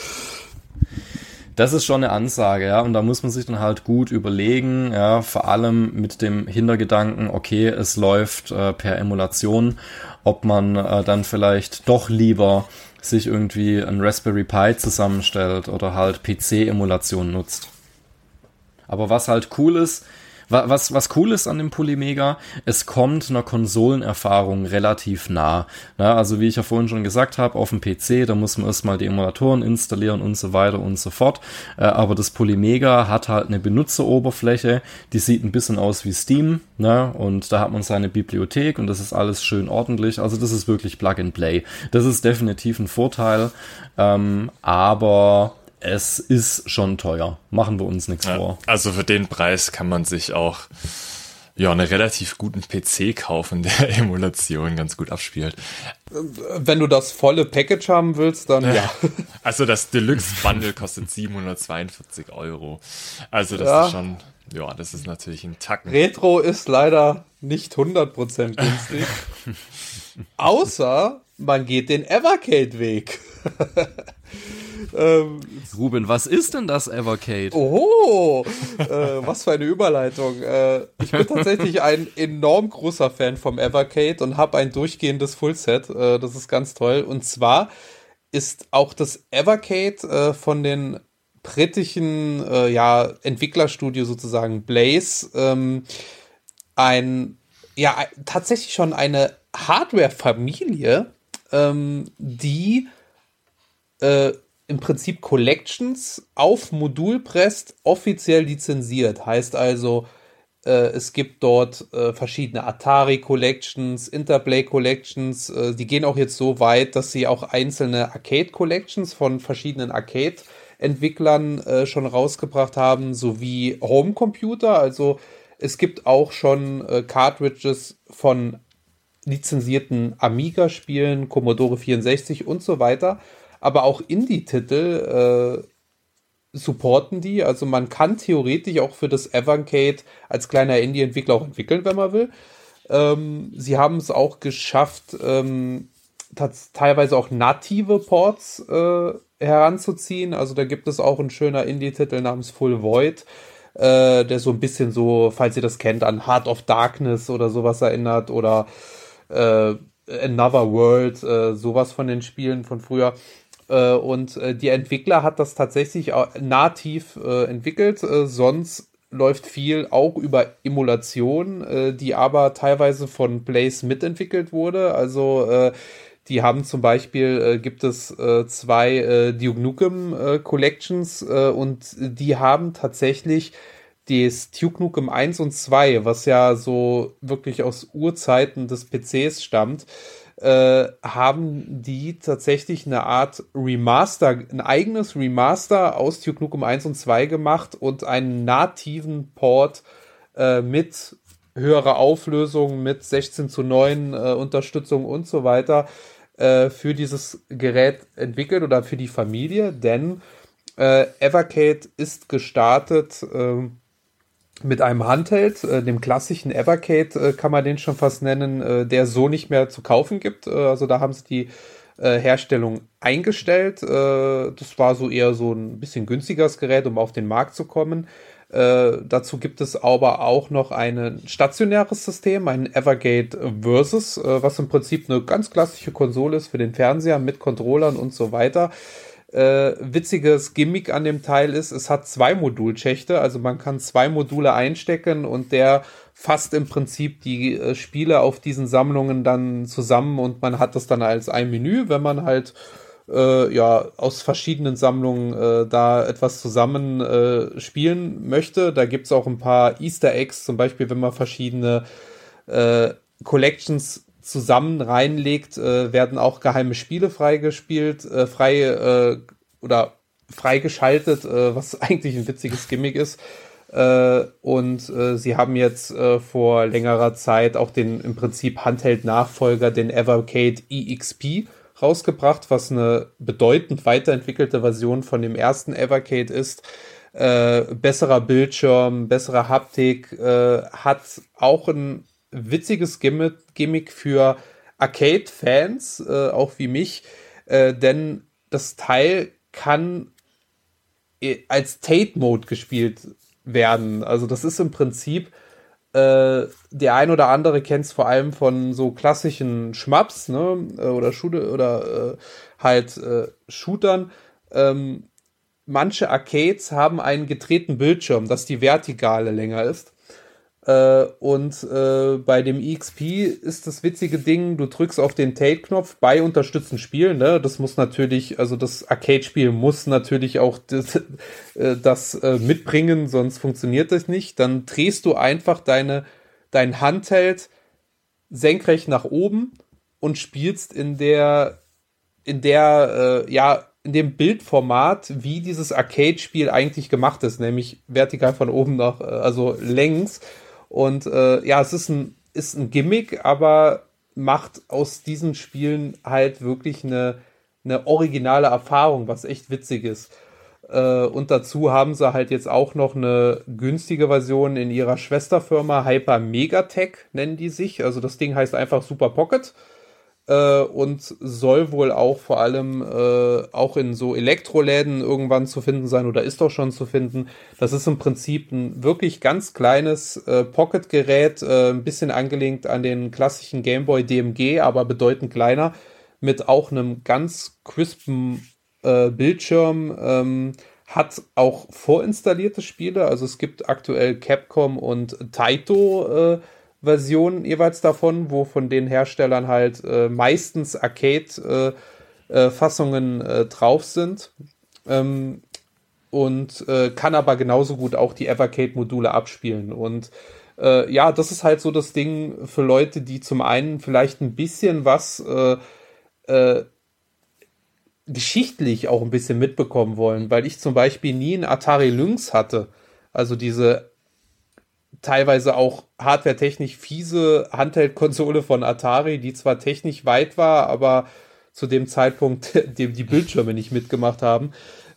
[SPEAKER 3] Das ist schon eine Ansage, ja, und da muss man sich dann halt gut überlegen, ja, vor allem mit dem Hintergedanken, okay, es läuft per Emulation, ob man dann vielleicht doch lieber sich irgendwie ein Raspberry Pi zusammenstellt oder halt PC-Emulation nutzt. Aber was halt cool ist, was cool ist an dem Polymega, es kommt einer Konsolenerfahrung relativ nah. Na, also wie ich ja vorhin schon gesagt habe, auf dem PC, da muss man erstmal die Emulatoren installieren und so weiter und so fort. Aber das Polymega hat halt eine Benutzeroberfläche, die sieht ein bisschen aus wie Steam, ne? Und da hat man seine Bibliothek und das ist alles schön ordentlich. Also das ist wirklich Plug and Play. Das ist definitiv ein Vorteil, aber es ist schon teuer. Machen wir uns nichts vor.
[SPEAKER 2] Also für den Preis kann man sich auch einen relativ guten PC kaufen, der Emulation ganz gut abspielt.
[SPEAKER 4] Wenn du das volle Package haben willst, dann ja.
[SPEAKER 2] Also das Deluxe-Bundle kostet 742 €. Also das ist schon, das ist natürlich ein Tacken.
[SPEAKER 4] Retro ist leider nicht 100% günstig. Außer man geht den Evercade-Weg.
[SPEAKER 3] Ruben, was ist denn das Evercade?
[SPEAKER 4] Oh, was für eine Überleitung. Ich bin tatsächlich ein enorm großer Fan vom Evercade und habe ein durchgehendes Fullset. Das ist ganz toll. Und zwar ist auch das Evercade von den britischen Entwicklerstudio sozusagen Blaze tatsächlich schon eine Hardware-Familie, die im Prinzip Collections auf Modul presst, offiziell lizenziert. Heißt also, es gibt dort verschiedene Atari Collections, Interplay Collections, die gehen auch jetzt so weit, dass sie auch einzelne Arcade Collections von verschiedenen Arcade-Entwicklern schon rausgebracht haben, sowie Homecomputer. Also Es gibt auch schon Cartridges von lizenzierten Amiga-Spielen, Commodore 64 und so weiter. Aber auch Indie-Titel supporten die. Also man kann theoretisch auch für das Evercade als kleiner Indie-Entwickler auch entwickeln, wenn man will. Sie haben es auch geschafft, teilweise auch native Ports heranzuziehen. Also da gibt es auch ein schöner Indie-Titel namens Full Void, der so ein bisschen so, falls ihr das kennt, an Heart of Darkness oder sowas erinnert oder Another World, sowas von den Spielen von früher. Und die Entwickler hat das tatsächlich nativ entwickelt, sonst läuft viel auch über Emulation, die aber teilweise von Blaze mitentwickelt wurde. Also die haben zum Beispiel, gibt es 2 Duke Nukem Collections und die haben tatsächlich das Duke Nukem 1 und 2, was ja so wirklich aus Urzeiten des PCs stammt, haben die tatsächlich eine Art Remaster, ein eigenes Remaster aus Duke Nukem 1 und 2 gemacht und einen nativen Port mit höherer Auflösung, mit 16:9 Unterstützung und so weiter für dieses Gerät entwickelt oder für die Familie, denn Evercade ist gestartet mit einem Handheld, dem klassischen Evercade kann man den schon fast nennen, der so nicht mehr zu kaufen gibt. Also da haben sie die Herstellung eingestellt. Das war so eher so ein bisschen günstigeres Gerät, um auf den Markt zu kommen. Dazu gibt es aber auch noch ein stationäres System, ein Evercade Versus, was im Prinzip eine ganz klassische Konsole ist für den Fernseher mit Controllern und so weiter. Witziges Gimmick an dem Teil ist, es hat 2 Modulschächte, also man kann 2 Module einstecken und der fasst im Prinzip die Spiele auf diesen Sammlungen dann zusammen und man hat das dann als ein Menü, wenn man halt aus verschiedenen Sammlungen da etwas zusammen spielen möchte. Da gibt es auch ein paar Easter Eggs, zum Beispiel wenn man verschiedene Collections zusammen reinlegt, werden auch geheime Spiele freigespielt, freigeschaltet, was eigentlich ein witziges Gimmick ist. Und sie haben jetzt vor längerer Zeit auch den im Prinzip Handheld-Nachfolger, den Evercade EXP, rausgebracht, was eine bedeutend weiterentwickelte Version von dem ersten Evercade ist. Besserer Bildschirm, bessere Haptik, hat auch ein witziges Gimmick für Arcade-Fans, auch wie mich, denn das Teil kann als Tate-Mode gespielt werden. Also das ist im Prinzip, der ein oder andere kennt es vor allem von so klassischen Schmaps, ne, oder Shootern. Manche Arcades haben einen gedrehten Bildschirm, dass die Vertikale länger ist. Und bei dem EXP ist das witzige Ding, du drückst auf den Tate-Knopf bei unterstützten Spielen, ne? Das muss natürlich, also das Arcade-Spiel muss natürlich auch das mitbringen, sonst funktioniert das nicht. Dann drehst du einfach dein Handheld senkrecht nach oben und spielst in dem Bildformat, wie dieses Arcade-Spiel eigentlich gemacht ist, nämlich vertikal von oben nach, also längs. Und es ist ein Gimmick, aber macht aus diesen Spielen halt wirklich eine originale Erfahrung, was echt witzig ist. Und dazu haben sie halt jetzt auch noch eine günstige Version in ihrer Schwesterfirma, Hyper Megatech nennen die sich. Also das Ding heißt einfach Super Pocket. Und soll wohl auch vor allem auch in so Elektroläden irgendwann zu finden sein oder ist doch schon zu finden. Das ist im Prinzip ein wirklich ganz kleines Pocket-Gerät, ein bisschen angelehnt an den klassischen Game Boy DMG, aber bedeutend kleiner, mit auch einem ganz crispen Bildschirm, hat auch vorinstallierte Spiele, also es gibt aktuell Capcom und Taito Versionen jeweils davon, wo von den Herstellern halt meistens Arcade-Fassungen drauf sind, und kann aber genauso gut auch die Evercade-Module abspielen. Und das ist halt so das Ding für Leute, die zum einen vielleicht ein bisschen was geschichtlich auch ein bisschen mitbekommen wollen, weil ich zum Beispiel nie einen Atari Lynx hatte, also diese teilweise auch hardwaretechnisch fiese Handheld-Konsole von Atari, die zwar technisch weit war, aber zu dem Zeitpunkt die Bildschirme nicht mitgemacht haben,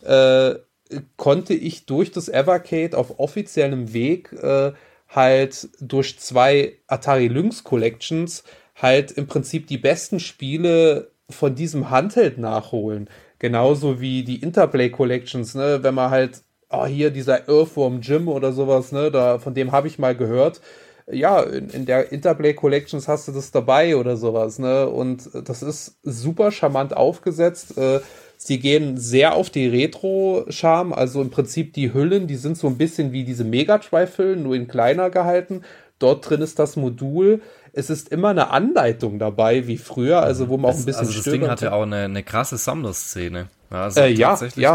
[SPEAKER 4] konnte ich durch das Evercade auf offiziellem Weg halt durch 2 Atari Lynx Collections halt im Prinzip die besten Spiele von diesem Handheld nachholen. Genauso wie die Interplay Collections, ne, wenn man halt, hier dieser Earthworm Jim oder sowas, ne, von dem habe ich mal gehört. Ja, in der Interplay Collections hast du das dabei oder sowas, ne, und das ist super charmant aufgesetzt. Sie gehen sehr auf die Retro-Charme, also im Prinzip die Hüllen, die sind so ein bisschen wie diese Mega Drive-Hüllen, nur in kleiner gehalten. Dort drin ist das Modul. Es ist immer eine Anleitung dabei, wie früher, also wo man auch ein bisschen
[SPEAKER 3] das Ding hat ja auch eine krasse Sammlerszene. Ja, also tatsächlich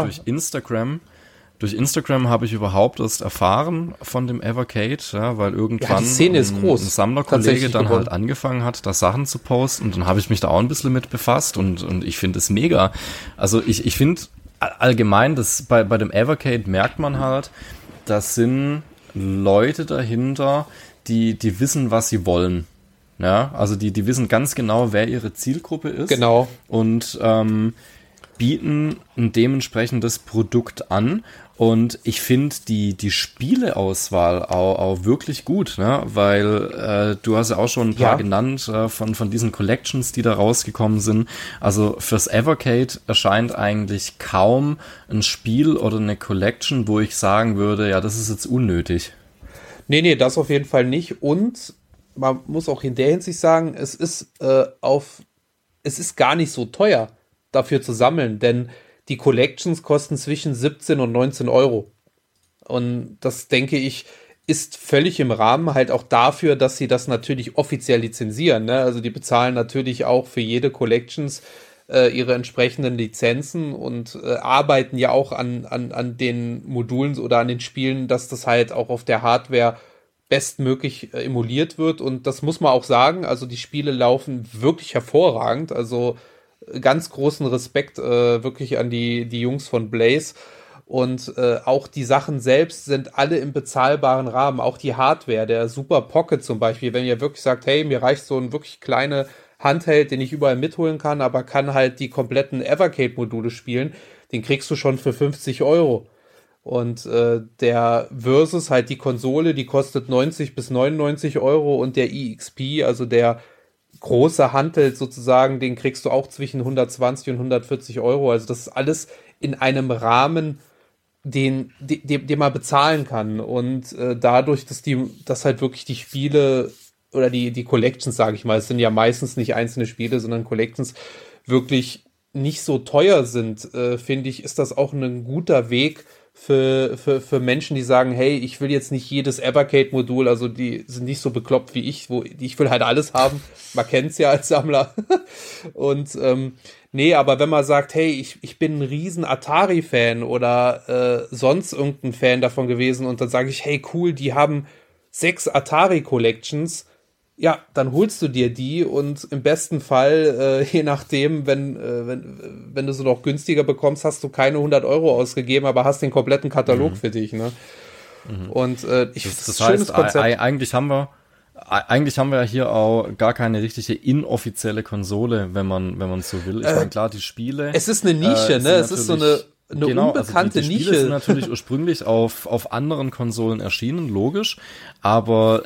[SPEAKER 3] durch Instagram habe ich überhaupt erst erfahren von dem Evercade, ja, weil irgendwann
[SPEAKER 4] die Szene ist groß,
[SPEAKER 3] ein Sammlerkollege dann halt angefangen hat, da Sachen zu posten, und dann habe ich mich da auch ein bisschen mit befasst, und ich finde es mega. Also ich finde allgemein, dass bei dem Evercade merkt man halt, das sind Leute dahinter, die wissen, was sie wollen. Ja, also die wissen ganz genau, wer ihre Zielgruppe ist.
[SPEAKER 4] Genau.
[SPEAKER 3] Und bieten ein dementsprechendes Produkt an. Und ich finde die Spieleauswahl auch wirklich gut, ne? Weil du hast ja auch schon ein paar genannt von diesen Collections, die da rausgekommen sind. Also fürs Evercade erscheint eigentlich kaum ein Spiel oder eine Collection, wo ich sagen würde, ja, das ist jetzt unnötig.
[SPEAKER 4] Nee, das auf jeden Fall nicht. Und man muss auch in der Hinsicht sagen, es ist gar nicht so teuer, dafür zu sammeln, denn die Collections kosten zwischen 17 und 19 Euro. Und das, denke ich, ist völlig im Rahmen, halt auch dafür, dass sie das natürlich offiziell lizenzieren, ne? Also die bezahlen natürlich auch für jede Collections ihre entsprechenden Lizenzen und arbeiten ja auch an den Modulen oder an den Spielen, dass das halt auch auf der Hardware bestmöglich emuliert wird. Und das muss man auch sagen, also die Spiele laufen wirklich hervorragend, also ganz großen Respekt wirklich an die Jungs von Blaze. Und auch die Sachen selbst sind alle im bezahlbaren Rahmen. Auch die Hardware, der Super Pocket zum Beispiel, wenn ihr wirklich sagt, hey, mir reicht so ein wirklich kleine Handheld, den ich überall mitholen kann, aber kann halt die kompletten Evercade-Module spielen, den kriegst du schon für 50 Euro. Und der Versus halt die Konsole, die kostet 90 bis 99 Euro, und der EXP, also der große Handheld sozusagen, den kriegst du auch zwischen 120 und 140 Euro. Also das ist alles in einem Rahmen, den man bezahlen kann. Und dadurch, dass halt wirklich die Spiele oder die Collections, sage ich mal, es sind ja meistens nicht einzelne Spiele, sondern Collections, wirklich nicht so teuer sind, finde ich, ist das auch ein guter Weg für Menschen, die sagen, hey, ich will jetzt nicht jedes Evercade-Modul, also die sind nicht so bekloppt wie ich will halt alles haben, man kennt's ja als Sammler. Und nee, aber wenn man sagt, hey, ich bin ein riesen Atari-Fan oder sonst irgendein Fan davon gewesen, und dann sage ich, hey, cool, die haben 6 Atari-Collections, ja, dann holst du dir die, und im besten Fall, je nachdem, wenn du sie noch günstiger bekommst, hast du keine 100 Euro ausgegeben, aber hast den kompletten Katalog für dich, ne? Und
[SPEAKER 3] das heißt, eigentlich haben wir ja hier auch gar keine richtige inoffizielle Konsole, wenn man so will. Ich meine, klar, die Spiele.
[SPEAKER 4] Es ist eine Nische, ne? Es ist so eine unbekannte
[SPEAKER 3] also die
[SPEAKER 4] Nische.
[SPEAKER 3] Spiele sind natürlich ursprünglich auf anderen Konsolen erschienen, logisch, aber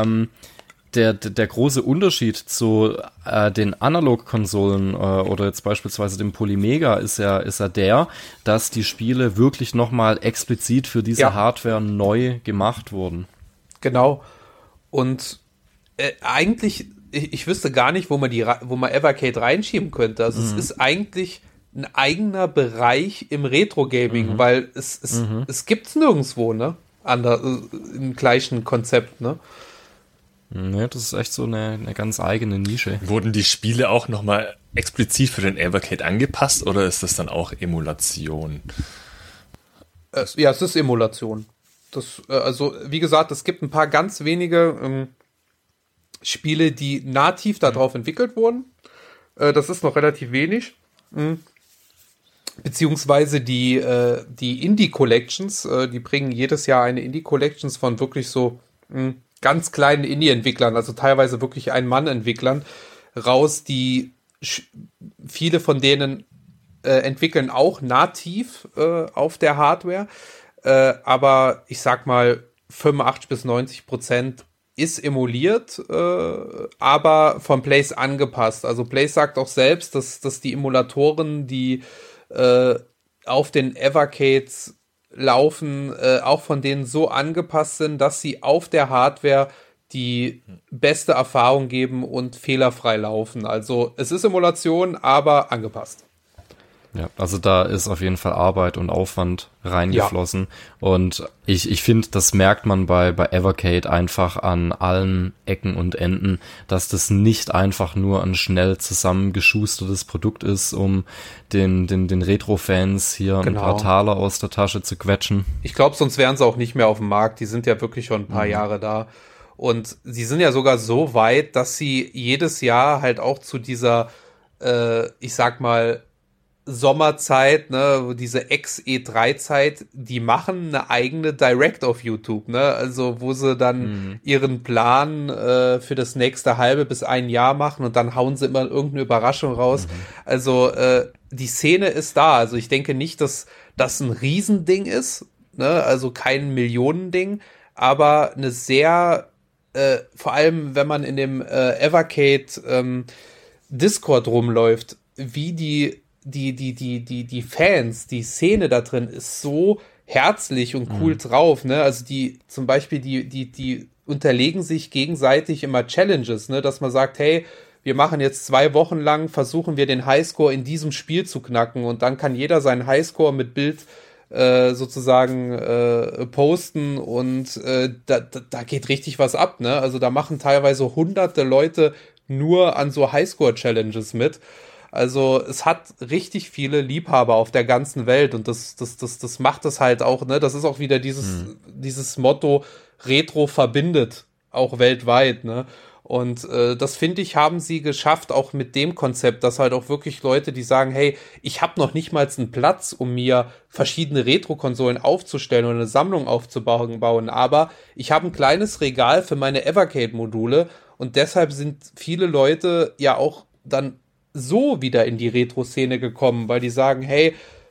[SPEAKER 3] der große Unterschied zu den Analog-Konsolen oder jetzt beispielsweise dem Polymega ist ja der, dass die Spiele wirklich nochmal explizit für diese Hardware neu gemacht wurden.
[SPEAKER 4] Genau. Und eigentlich, ich wüsste gar nicht, wo man Evercade reinschieben könnte. Also es ist eigentlich ein eigener Bereich im Retro-Gaming, weil es gibt's nirgendwo, ne? Im gleichen Konzept, ne?
[SPEAKER 3] Ne, das ist echt so eine ganz eigene Nische.
[SPEAKER 2] Wurden die Spiele auch nochmal explizit für den Evercade angepasst, oder ist das dann auch Emulation?
[SPEAKER 4] Ja, es ist Emulation. Also, wie gesagt, es gibt ein paar ganz wenige Spiele, die nativ darauf entwickelt wurden. Das ist noch relativ wenig. Beziehungsweise die Indie-Collections, die bringen jedes Jahr eine Indie-Collections von wirklich so ganz kleinen Indie-Entwicklern, also teilweise wirklich Ein-Mann-Entwicklern raus, die viele von denen entwickeln auch nativ auf der Hardware, aber ich sag mal 85-90% ist emuliert, aber von Blaze angepasst. Also Blaze sagt auch selbst, dass die Emulatoren, die auf den Evercades laufen, auch von denen so angepasst sind, dass sie auf der Hardware die beste Erfahrung geben und fehlerfrei laufen. Also es ist Emulation, aber angepasst.
[SPEAKER 3] Ja, also da ist auf jeden Fall Arbeit und Aufwand reingeflossen. Ja. Und ich finde, das merkt man bei Evercade einfach an allen Ecken und Enden, dass das nicht einfach nur ein schnell zusammengeschustertes Produkt ist, um den Retro-Fans hier ein paar Taler aus der Tasche zu quetschen.
[SPEAKER 4] Ich glaube, sonst wären sie auch nicht mehr auf dem Markt. Die sind ja wirklich schon ein paar Jahre da. Und sie sind ja sogar so weit, dass sie jedes Jahr halt auch zu dieser, ich sag mal, Sommerzeit, ne, diese Ex-E3-Zeit, die machen eine eigene Direct auf YouTube, ne, also wo sie dann ihren Plan für das nächste halbe bis ein Jahr machen und dann hauen sie immer irgendeine Überraschung raus. Also die Szene ist da, also ich denke nicht, dass das ein Riesending ist, ne, also kein Millionending, aber eine sehr, vor allem wenn man in dem Evercade Discord rumläuft, wie die Fans, die Szene da drin ist so herzlich und cool drauf, ne? Also die, zum Beispiel, die unterlegen sich gegenseitig immer Challenges, ne? Dass man sagt, hey, wir machen jetzt 2 Wochen lang, versuchen wir den Highscore in diesem Spiel zu knacken und dann kann jeder seinen Highscore mit Bild sozusagen posten und da geht richtig was ab, ne? Also da machen teilweise hunderte Leute nur an so Highscore-Challenges mit. Also es hat richtig viele Liebhaber auf der ganzen Welt und das macht es halt auch, ne? Das ist auch wieder dieses Motto, Retro verbindet, auch weltweit, ne? Und das, finde ich, haben sie geschafft, auch mit dem Konzept, dass halt auch wirklich Leute, die sagen, hey, ich habe noch nicht mal einen Platz, um mir verschiedene Retro-Konsolen aufzustellen oder eine Sammlung aufzubauen, aber ich habe ein kleines Regal für meine Evercade-Module und deshalb sind viele Leute ja auch dann so wieder in die Retro-Szene gekommen, weil die sagen, hey,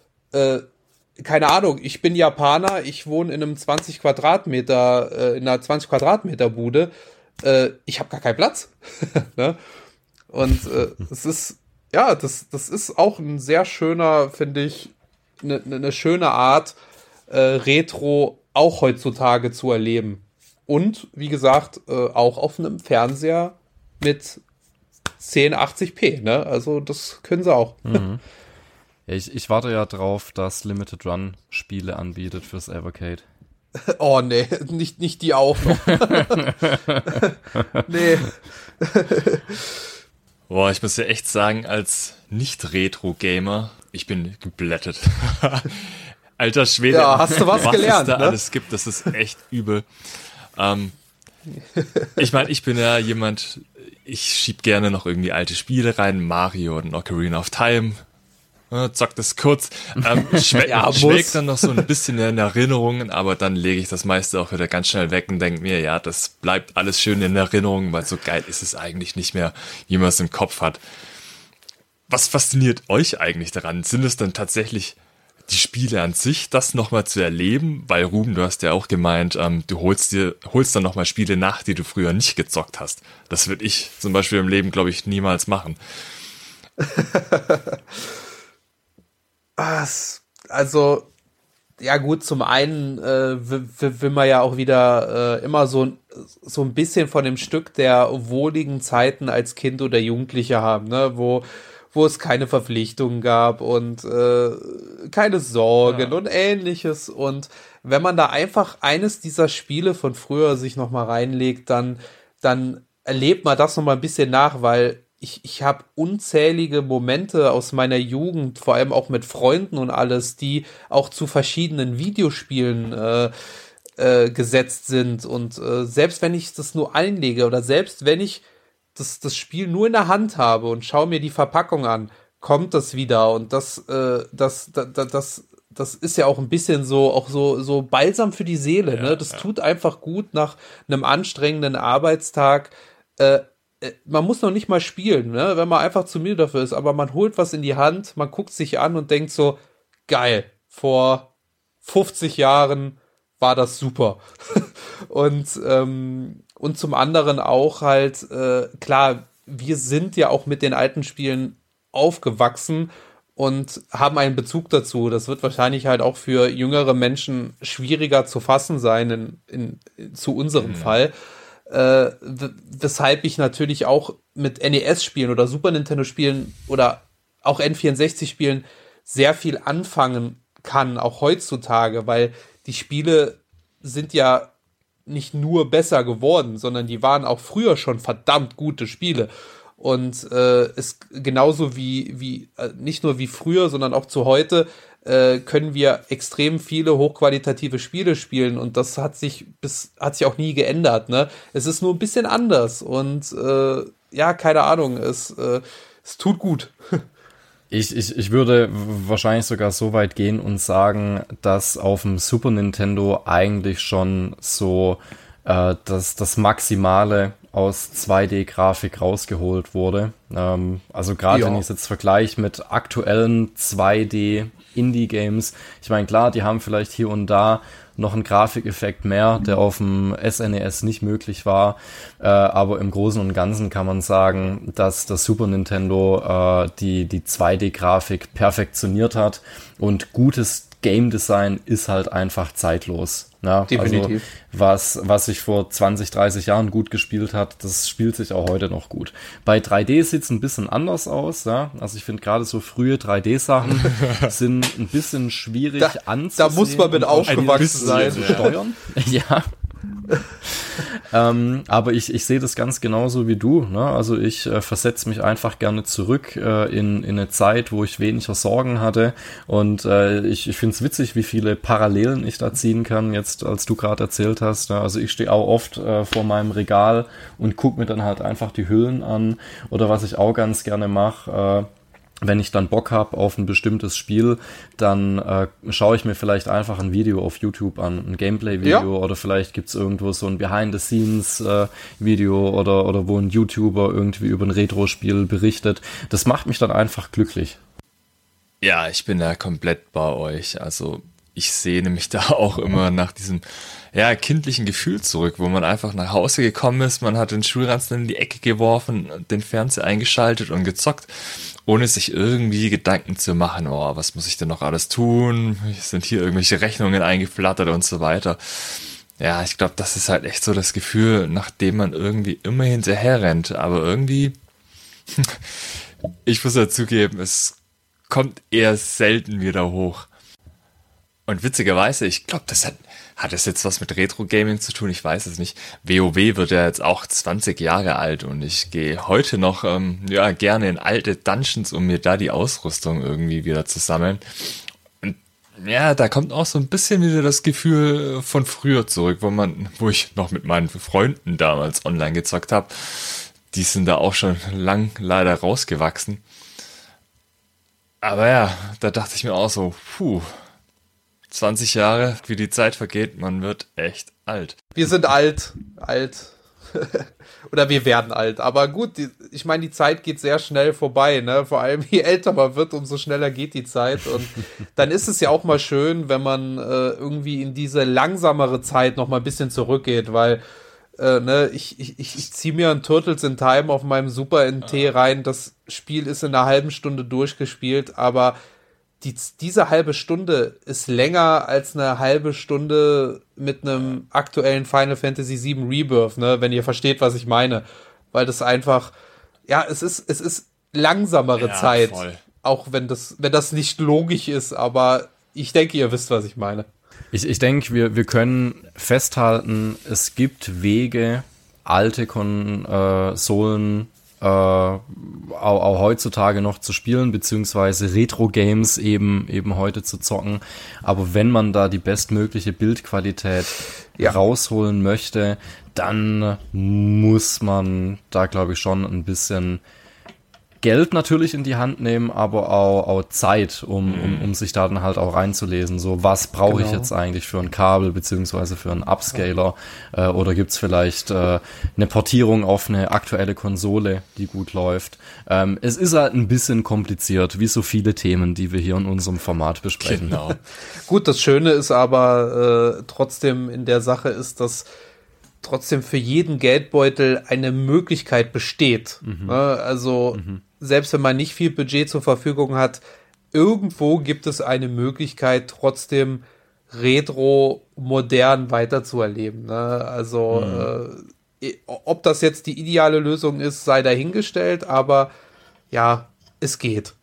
[SPEAKER 4] keine Ahnung, ich bin Japaner, ich wohne in einem 20 Quadratmeter, in einer 20 Quadratmeter Bude, ich habe gar keinen Platz. Ne? Und es ist, ja, das ist auch ein sehr schöner, finde ich, eine schöne Art, Retro auch heutzutage zu erleben. Und, wie gesagt, auch auf einem Fernseher mit 1080p, ne? Also das können sie auch.
[SPEAKER 3] Ja, ich warte ja drauf, dass Limited Run Spiele anbietet fürs Evercade.
[SPEAKER 4] Oh nee, nicht die auch noch. Nee.
[SPEAKER 2] Boah, ich muss ja echt sagen, als Nicht-Retro-Gamer, ich bin geblättet. Alter Schwede,
[SPEAKER 4] ja, hast du was gelernt,
[SPEAKER 2] es da
[SPEAKER 4] ne?
[SPEAKER 2] alles gibt, das ist echt übel. Ich meine, ich bin ja jemand, ich schieb gerne noch irgendwie alte Spiele rein, Mario und Ocarina of Time, zockt das kurz, schwelgt dann noch so ein bisschen in Erinnerungen, aber dann lege ich das meiste auch wieder ganz schnell weg und denke mir, ja, das bleibt alles schön in Erinnerung, weil so geil ist es eigentlich nicht mehr, wie man es im Kopf hat. Was fasziniert euch eigentlich daran? Sind es dann tatsächlich die Spiele an sich, das nochmal zu erleben? Weil Ruben, du hast ja auch gemeint, du holst dann nochmal Spiele nach, die du früher nicht gezockt hast. Das würde ich zum Beispiel im Leben, glaube ich, niemals machen.
[SPEAKER 4] Also, ja gut, zum einen will man ja auch wieder immer so ein bisschen von dem Stück der wohligen Zeiten als Kind oder Jugendliche haben, ne, wo es keine Verpflichtungen gab und keine Sorgen und Ähnliches. Und wenn man da einfach eines dieser Spiele von früher sich nochmal reinlegt, dann erlebt man das nochmal ein bisschen nach, weil ich habe unzählige Momente aus meiner Jugend, vor allem auch mit Freunden und alles, die auch zu verschiedenen Videospielen gesetzt sind. Und selbst wenn ich das nur einlege oder selbst wenn ich das Spiel nur in der Hand habe und schaue mir die Verpackung an, kommt das wieder. Und das das ist ja auch ein bisschen so Balsam für die Seele, ne? Das tut einfach gut nach einem anstrengenden Arbeitstag. Man muss noch nicht mal spielen, ne? Wenn man einfach zu müde dafür ist, aber man holt was in die Hand, man guckt sich an und denkt so, geil, vor 50 Jahren war das super. Und zum anderen auch halt, klar, wir sind ja auch mit den alten Spielen aufgewachsen und haben einen Bezug dazu. Das wird wahrscheinlich halt auch für jüngere Menschen schwieriger zu fassen sein zu unserem Fall. Weshalb ich natürlich auch mit NES-Spielen oder Super Nintendo-Spielen oder auch N64-Spielen sehr viel anfangen kann, auch heutzutage, weil die Spiele sind ja nicht nur besser geworden, sondern die waren auch früher schon verdammt gute Spiele. Und es genauso wie nicht nur wie früher, sondern auch zu heute können wir extrem viele hochqualitative Spiele spielen und das hat sich auch nie geändert, ne? Es ist nur ein bisschen anders und keine Ahnung, es tut gut.
[SPEAKER 3] Ich würde wahrscheinlich sogar so weit gehen und sagen, dass auf dem Super Nintendo eigentlich schon so das Maximale aus 2D-Grafik rausgeholt wurde. Also gerade wenn ich es jetzt vergleiche mit aktuellen 2D-Indie-Games. Ich meine, klar, die haben vielleicht hier und da noch einen Grafikeffekt mehr, der auf dem SNES nicht möglich war. Aber im Großen und Ganzen kann man sagen, dass das Super Nintendo die 2D-Grafik perfektioniert hat und gutes Game Design ist halt einfach zeitlos. Ja, definitiv. Also was sich vor 20, 30 Jahren gut gespielt hat, das spielt sich auch heute noch gut. Bei 3D sieht es ein bisschen anders aus. Ja? Also ich finde gerade so frühe 3D-Sachen sind ein bisschen schwierig anzusehen.
[SPEAKER 4] Da muss man mit aufgewachsen sein.
[SPEAKER 3] Steuern. Ja. Aber ich sehe das ganz genauso wie du, ne? Also ich versetze mich einfach gerne zurück in eine Zeit, wo ich weniger Sorgen hatte und ich finde es witzig, wie viele Parallelen ich da ziehen kann, jetzt als du gerade erzählt hast, ne? Also ich stehe auch oft vor meinem Regal und gucke mir dann halt einfach die Hüllen an oder was ich auch ganz gerne mache, wenn ich dann Bock habe auf ein bestimmtes Spiel, dann schaue ich mir vielleicht einfach ein Video auf YouTube an, ein Gameplay-Video oder vielleicht gibt's irgendwo so ein Behind-the-Scenes-Video oder wo ein YouTuber irgendwie über ein Retro-Spiel berichtet. Das macht mich dann einfach glücklich.
[SPEAKER 2] Ja, ich bin da komplett bei euch. Also ich sehne mich da auch immer nach diesem kindlichen Gefühl zurück, wo man einfach nach Hause gekommen ist, man hat den Schulranzen in die Ecke geworfen, den Fernseher eingeschaltet und gezockt, ohne sich irgendwie Gedanken zu machen, was muss ich denn noch alles tun? Sind hier irgendwelche Rechnungen eingeflattert und so weiter. Ja, ich glaube, das ist halt echt so das Gefühl, nachdem man irgendwie immer hinterher rennt, aber irgendwie, ich muss ja zugeben, es kommt eher selten wieder hoch. Und witzigerweise, ich glaube, das hat das jetzt was mit Retro-Gaming zu tun? Ich weiß es nicht. WoW wird ja jetzt auch 20 Jahre alt und ich gehe heute noch gerne in alte Dungeons, um mir da die Ausrüstung irgendwie wieder zu sammeln. Und ja, da kommt auch so ein bisschen wieder das Gefühl von früher zurück, wo ich noch mit meinen Freunden damals online gezockt habe. Die sind da auch schon lang leider rausgewachsen. Aber ja, da dachte ich mir auch so, 20 Jahre, wie die Zeit vergeht, man wird echt alt.
[SPEAKER 4] Wir sind alt. Oder wir werden alt. Aber gut, ich meine, die Zeit geht sehr schnell vorbei, ne? Vor allem, je älter man wird, umso schneller geht die Zeit. Und dann ist es ja auch mal schön, wenn man irgendwie in diese langsamere Zeit noch mal ein bisschen zurückgeht, weil ich ziehe mir ein Turtles in Time auf meinem Super NT rein. Das Spiel ist in einer halben Stunde durchgespielt, aber diese halbe Stunde ist länger als eine halbe Stunde mit einem aktuellen Final Fantasy VII Rebirth, ne, wenn ihr versteht, was ich meine. Weil das einfach, es ist langsamere Zeit. Voll. Auch wenn das nicht logisch ist, aber ich denke, ihr wisst, was ich meine.
[SPEAKER 3] Ich denke, wir können festhalten, es gibt Wege, alte Konsolen auch heutzutage noch zu spielen, beziehungsweise Retro-Games eben heute zu zocken. Aber wenn man da die bestmögliche Bildqualität rausholen möchte, dann muss man da, glaube ich, schon ein bisschen Geld natürlich in die Hand nehmen, aber auch Zeit, um sich da dann halt auch reinzulesen. So, was brauche ich jetzt eigentlich für ein Kabel beziehungsweise für einen Upscaler? Oder gibt's vielleicht eine Portierung auf eine aktuelle Konsole, die gut läuft? Es ist halt ein bisschen kompliziert, wie so viele Themen, die wir hier in unserem Format besprechen.
[SPEAKER 2] Genau.
[SPEAKER 4] Gut, das Schöne ist aber trotzdem in der Sache ist, dass trotzdem für jeden Geldbeutel eine Möglichkeit besteht. Also selbst wenn man nicht viel Budget zur Verfügung hat, irgendwo gibt es eine Möglichkeit, trotzdem Retro modern weiterzuerleben. Also ob das jetzt die ideale Lösung ist, sei dahingestellt, aber ja, es geht.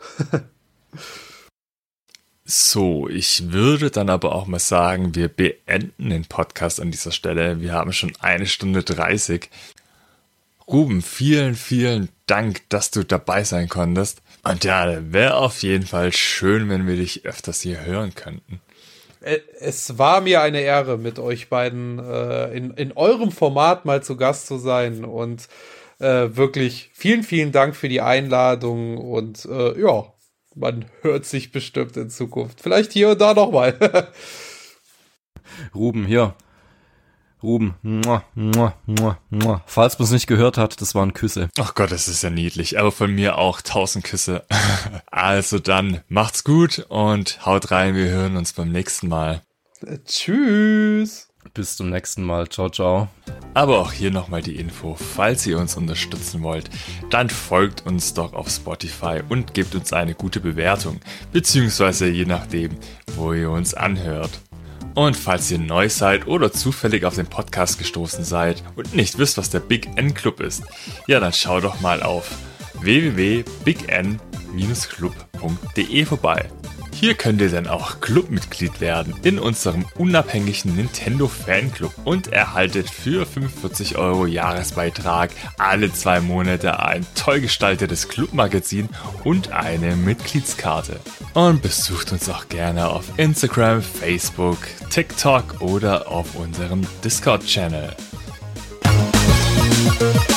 [SPEAKER 2] So, ich würde dann aber auch mal sagen, wir beenden den Podcast an dieser Stelle. Wir haben schon 1 Stunde 30. Ruben, vielen, vielen Dank, dass du dabei sein konntest. Und ja, wäre auf jeden Fall schön, wenn wir dich öfters hier hören könnten.
[SPEAKER 4] Es war mir eine Ehre, mit euch beiden in eurem Format mal zu Gast zu sein. Und wirklich vielen, vielen Dank für die Einladung. Und ja, man hört sich bestimmt in Zukunft. Vielleicht hier und da nochmal.
[SPEAKER 3] Ruben, hier. Ruben. Mua, mua, mua, mua. Falls man es nicht gehört hat, das waren Küsse.
[SPEAKER 2] Ach Gott, das ist ja niedlich. Aber von mir auch 1000 Küsse. Also dann, macht's gut und haut rein. Wir hören uns beim nächsten Mal.
[SPEAKER 4] Tschüss.
[SPEAKER 3] Bis zum nächsten Mal. Ciao, ciao.
[SPEAKER 2] Aber auch hier nochmal die Info, falls ihr uns unterstützen wollt, dann folgt uns doch auf Spotify und gebt uns eine gute Bewertung, beziehungsweise je nachdem, wo ihr uns anhört. Und falls ihr neu seid oder zufällig auf den Podcast gestoßen seid und nicht wisst, was der Big N Club ist, ja dann schaut doch mal auf www.bign-club.de vorbei. Hier könnt ihr dann auch Clubmitglied werden in unserem unabhängigen Nintendo Fanclub und erhaltet für 45 € Jahresbeitrag alle 2 Monate ein toll gestaltetes Clubmagazin und eine Mitgliedskarte. Und besucht uns auch gerne auf Instagram, Facebook, TikTok oder auf unserem Discord-Channel.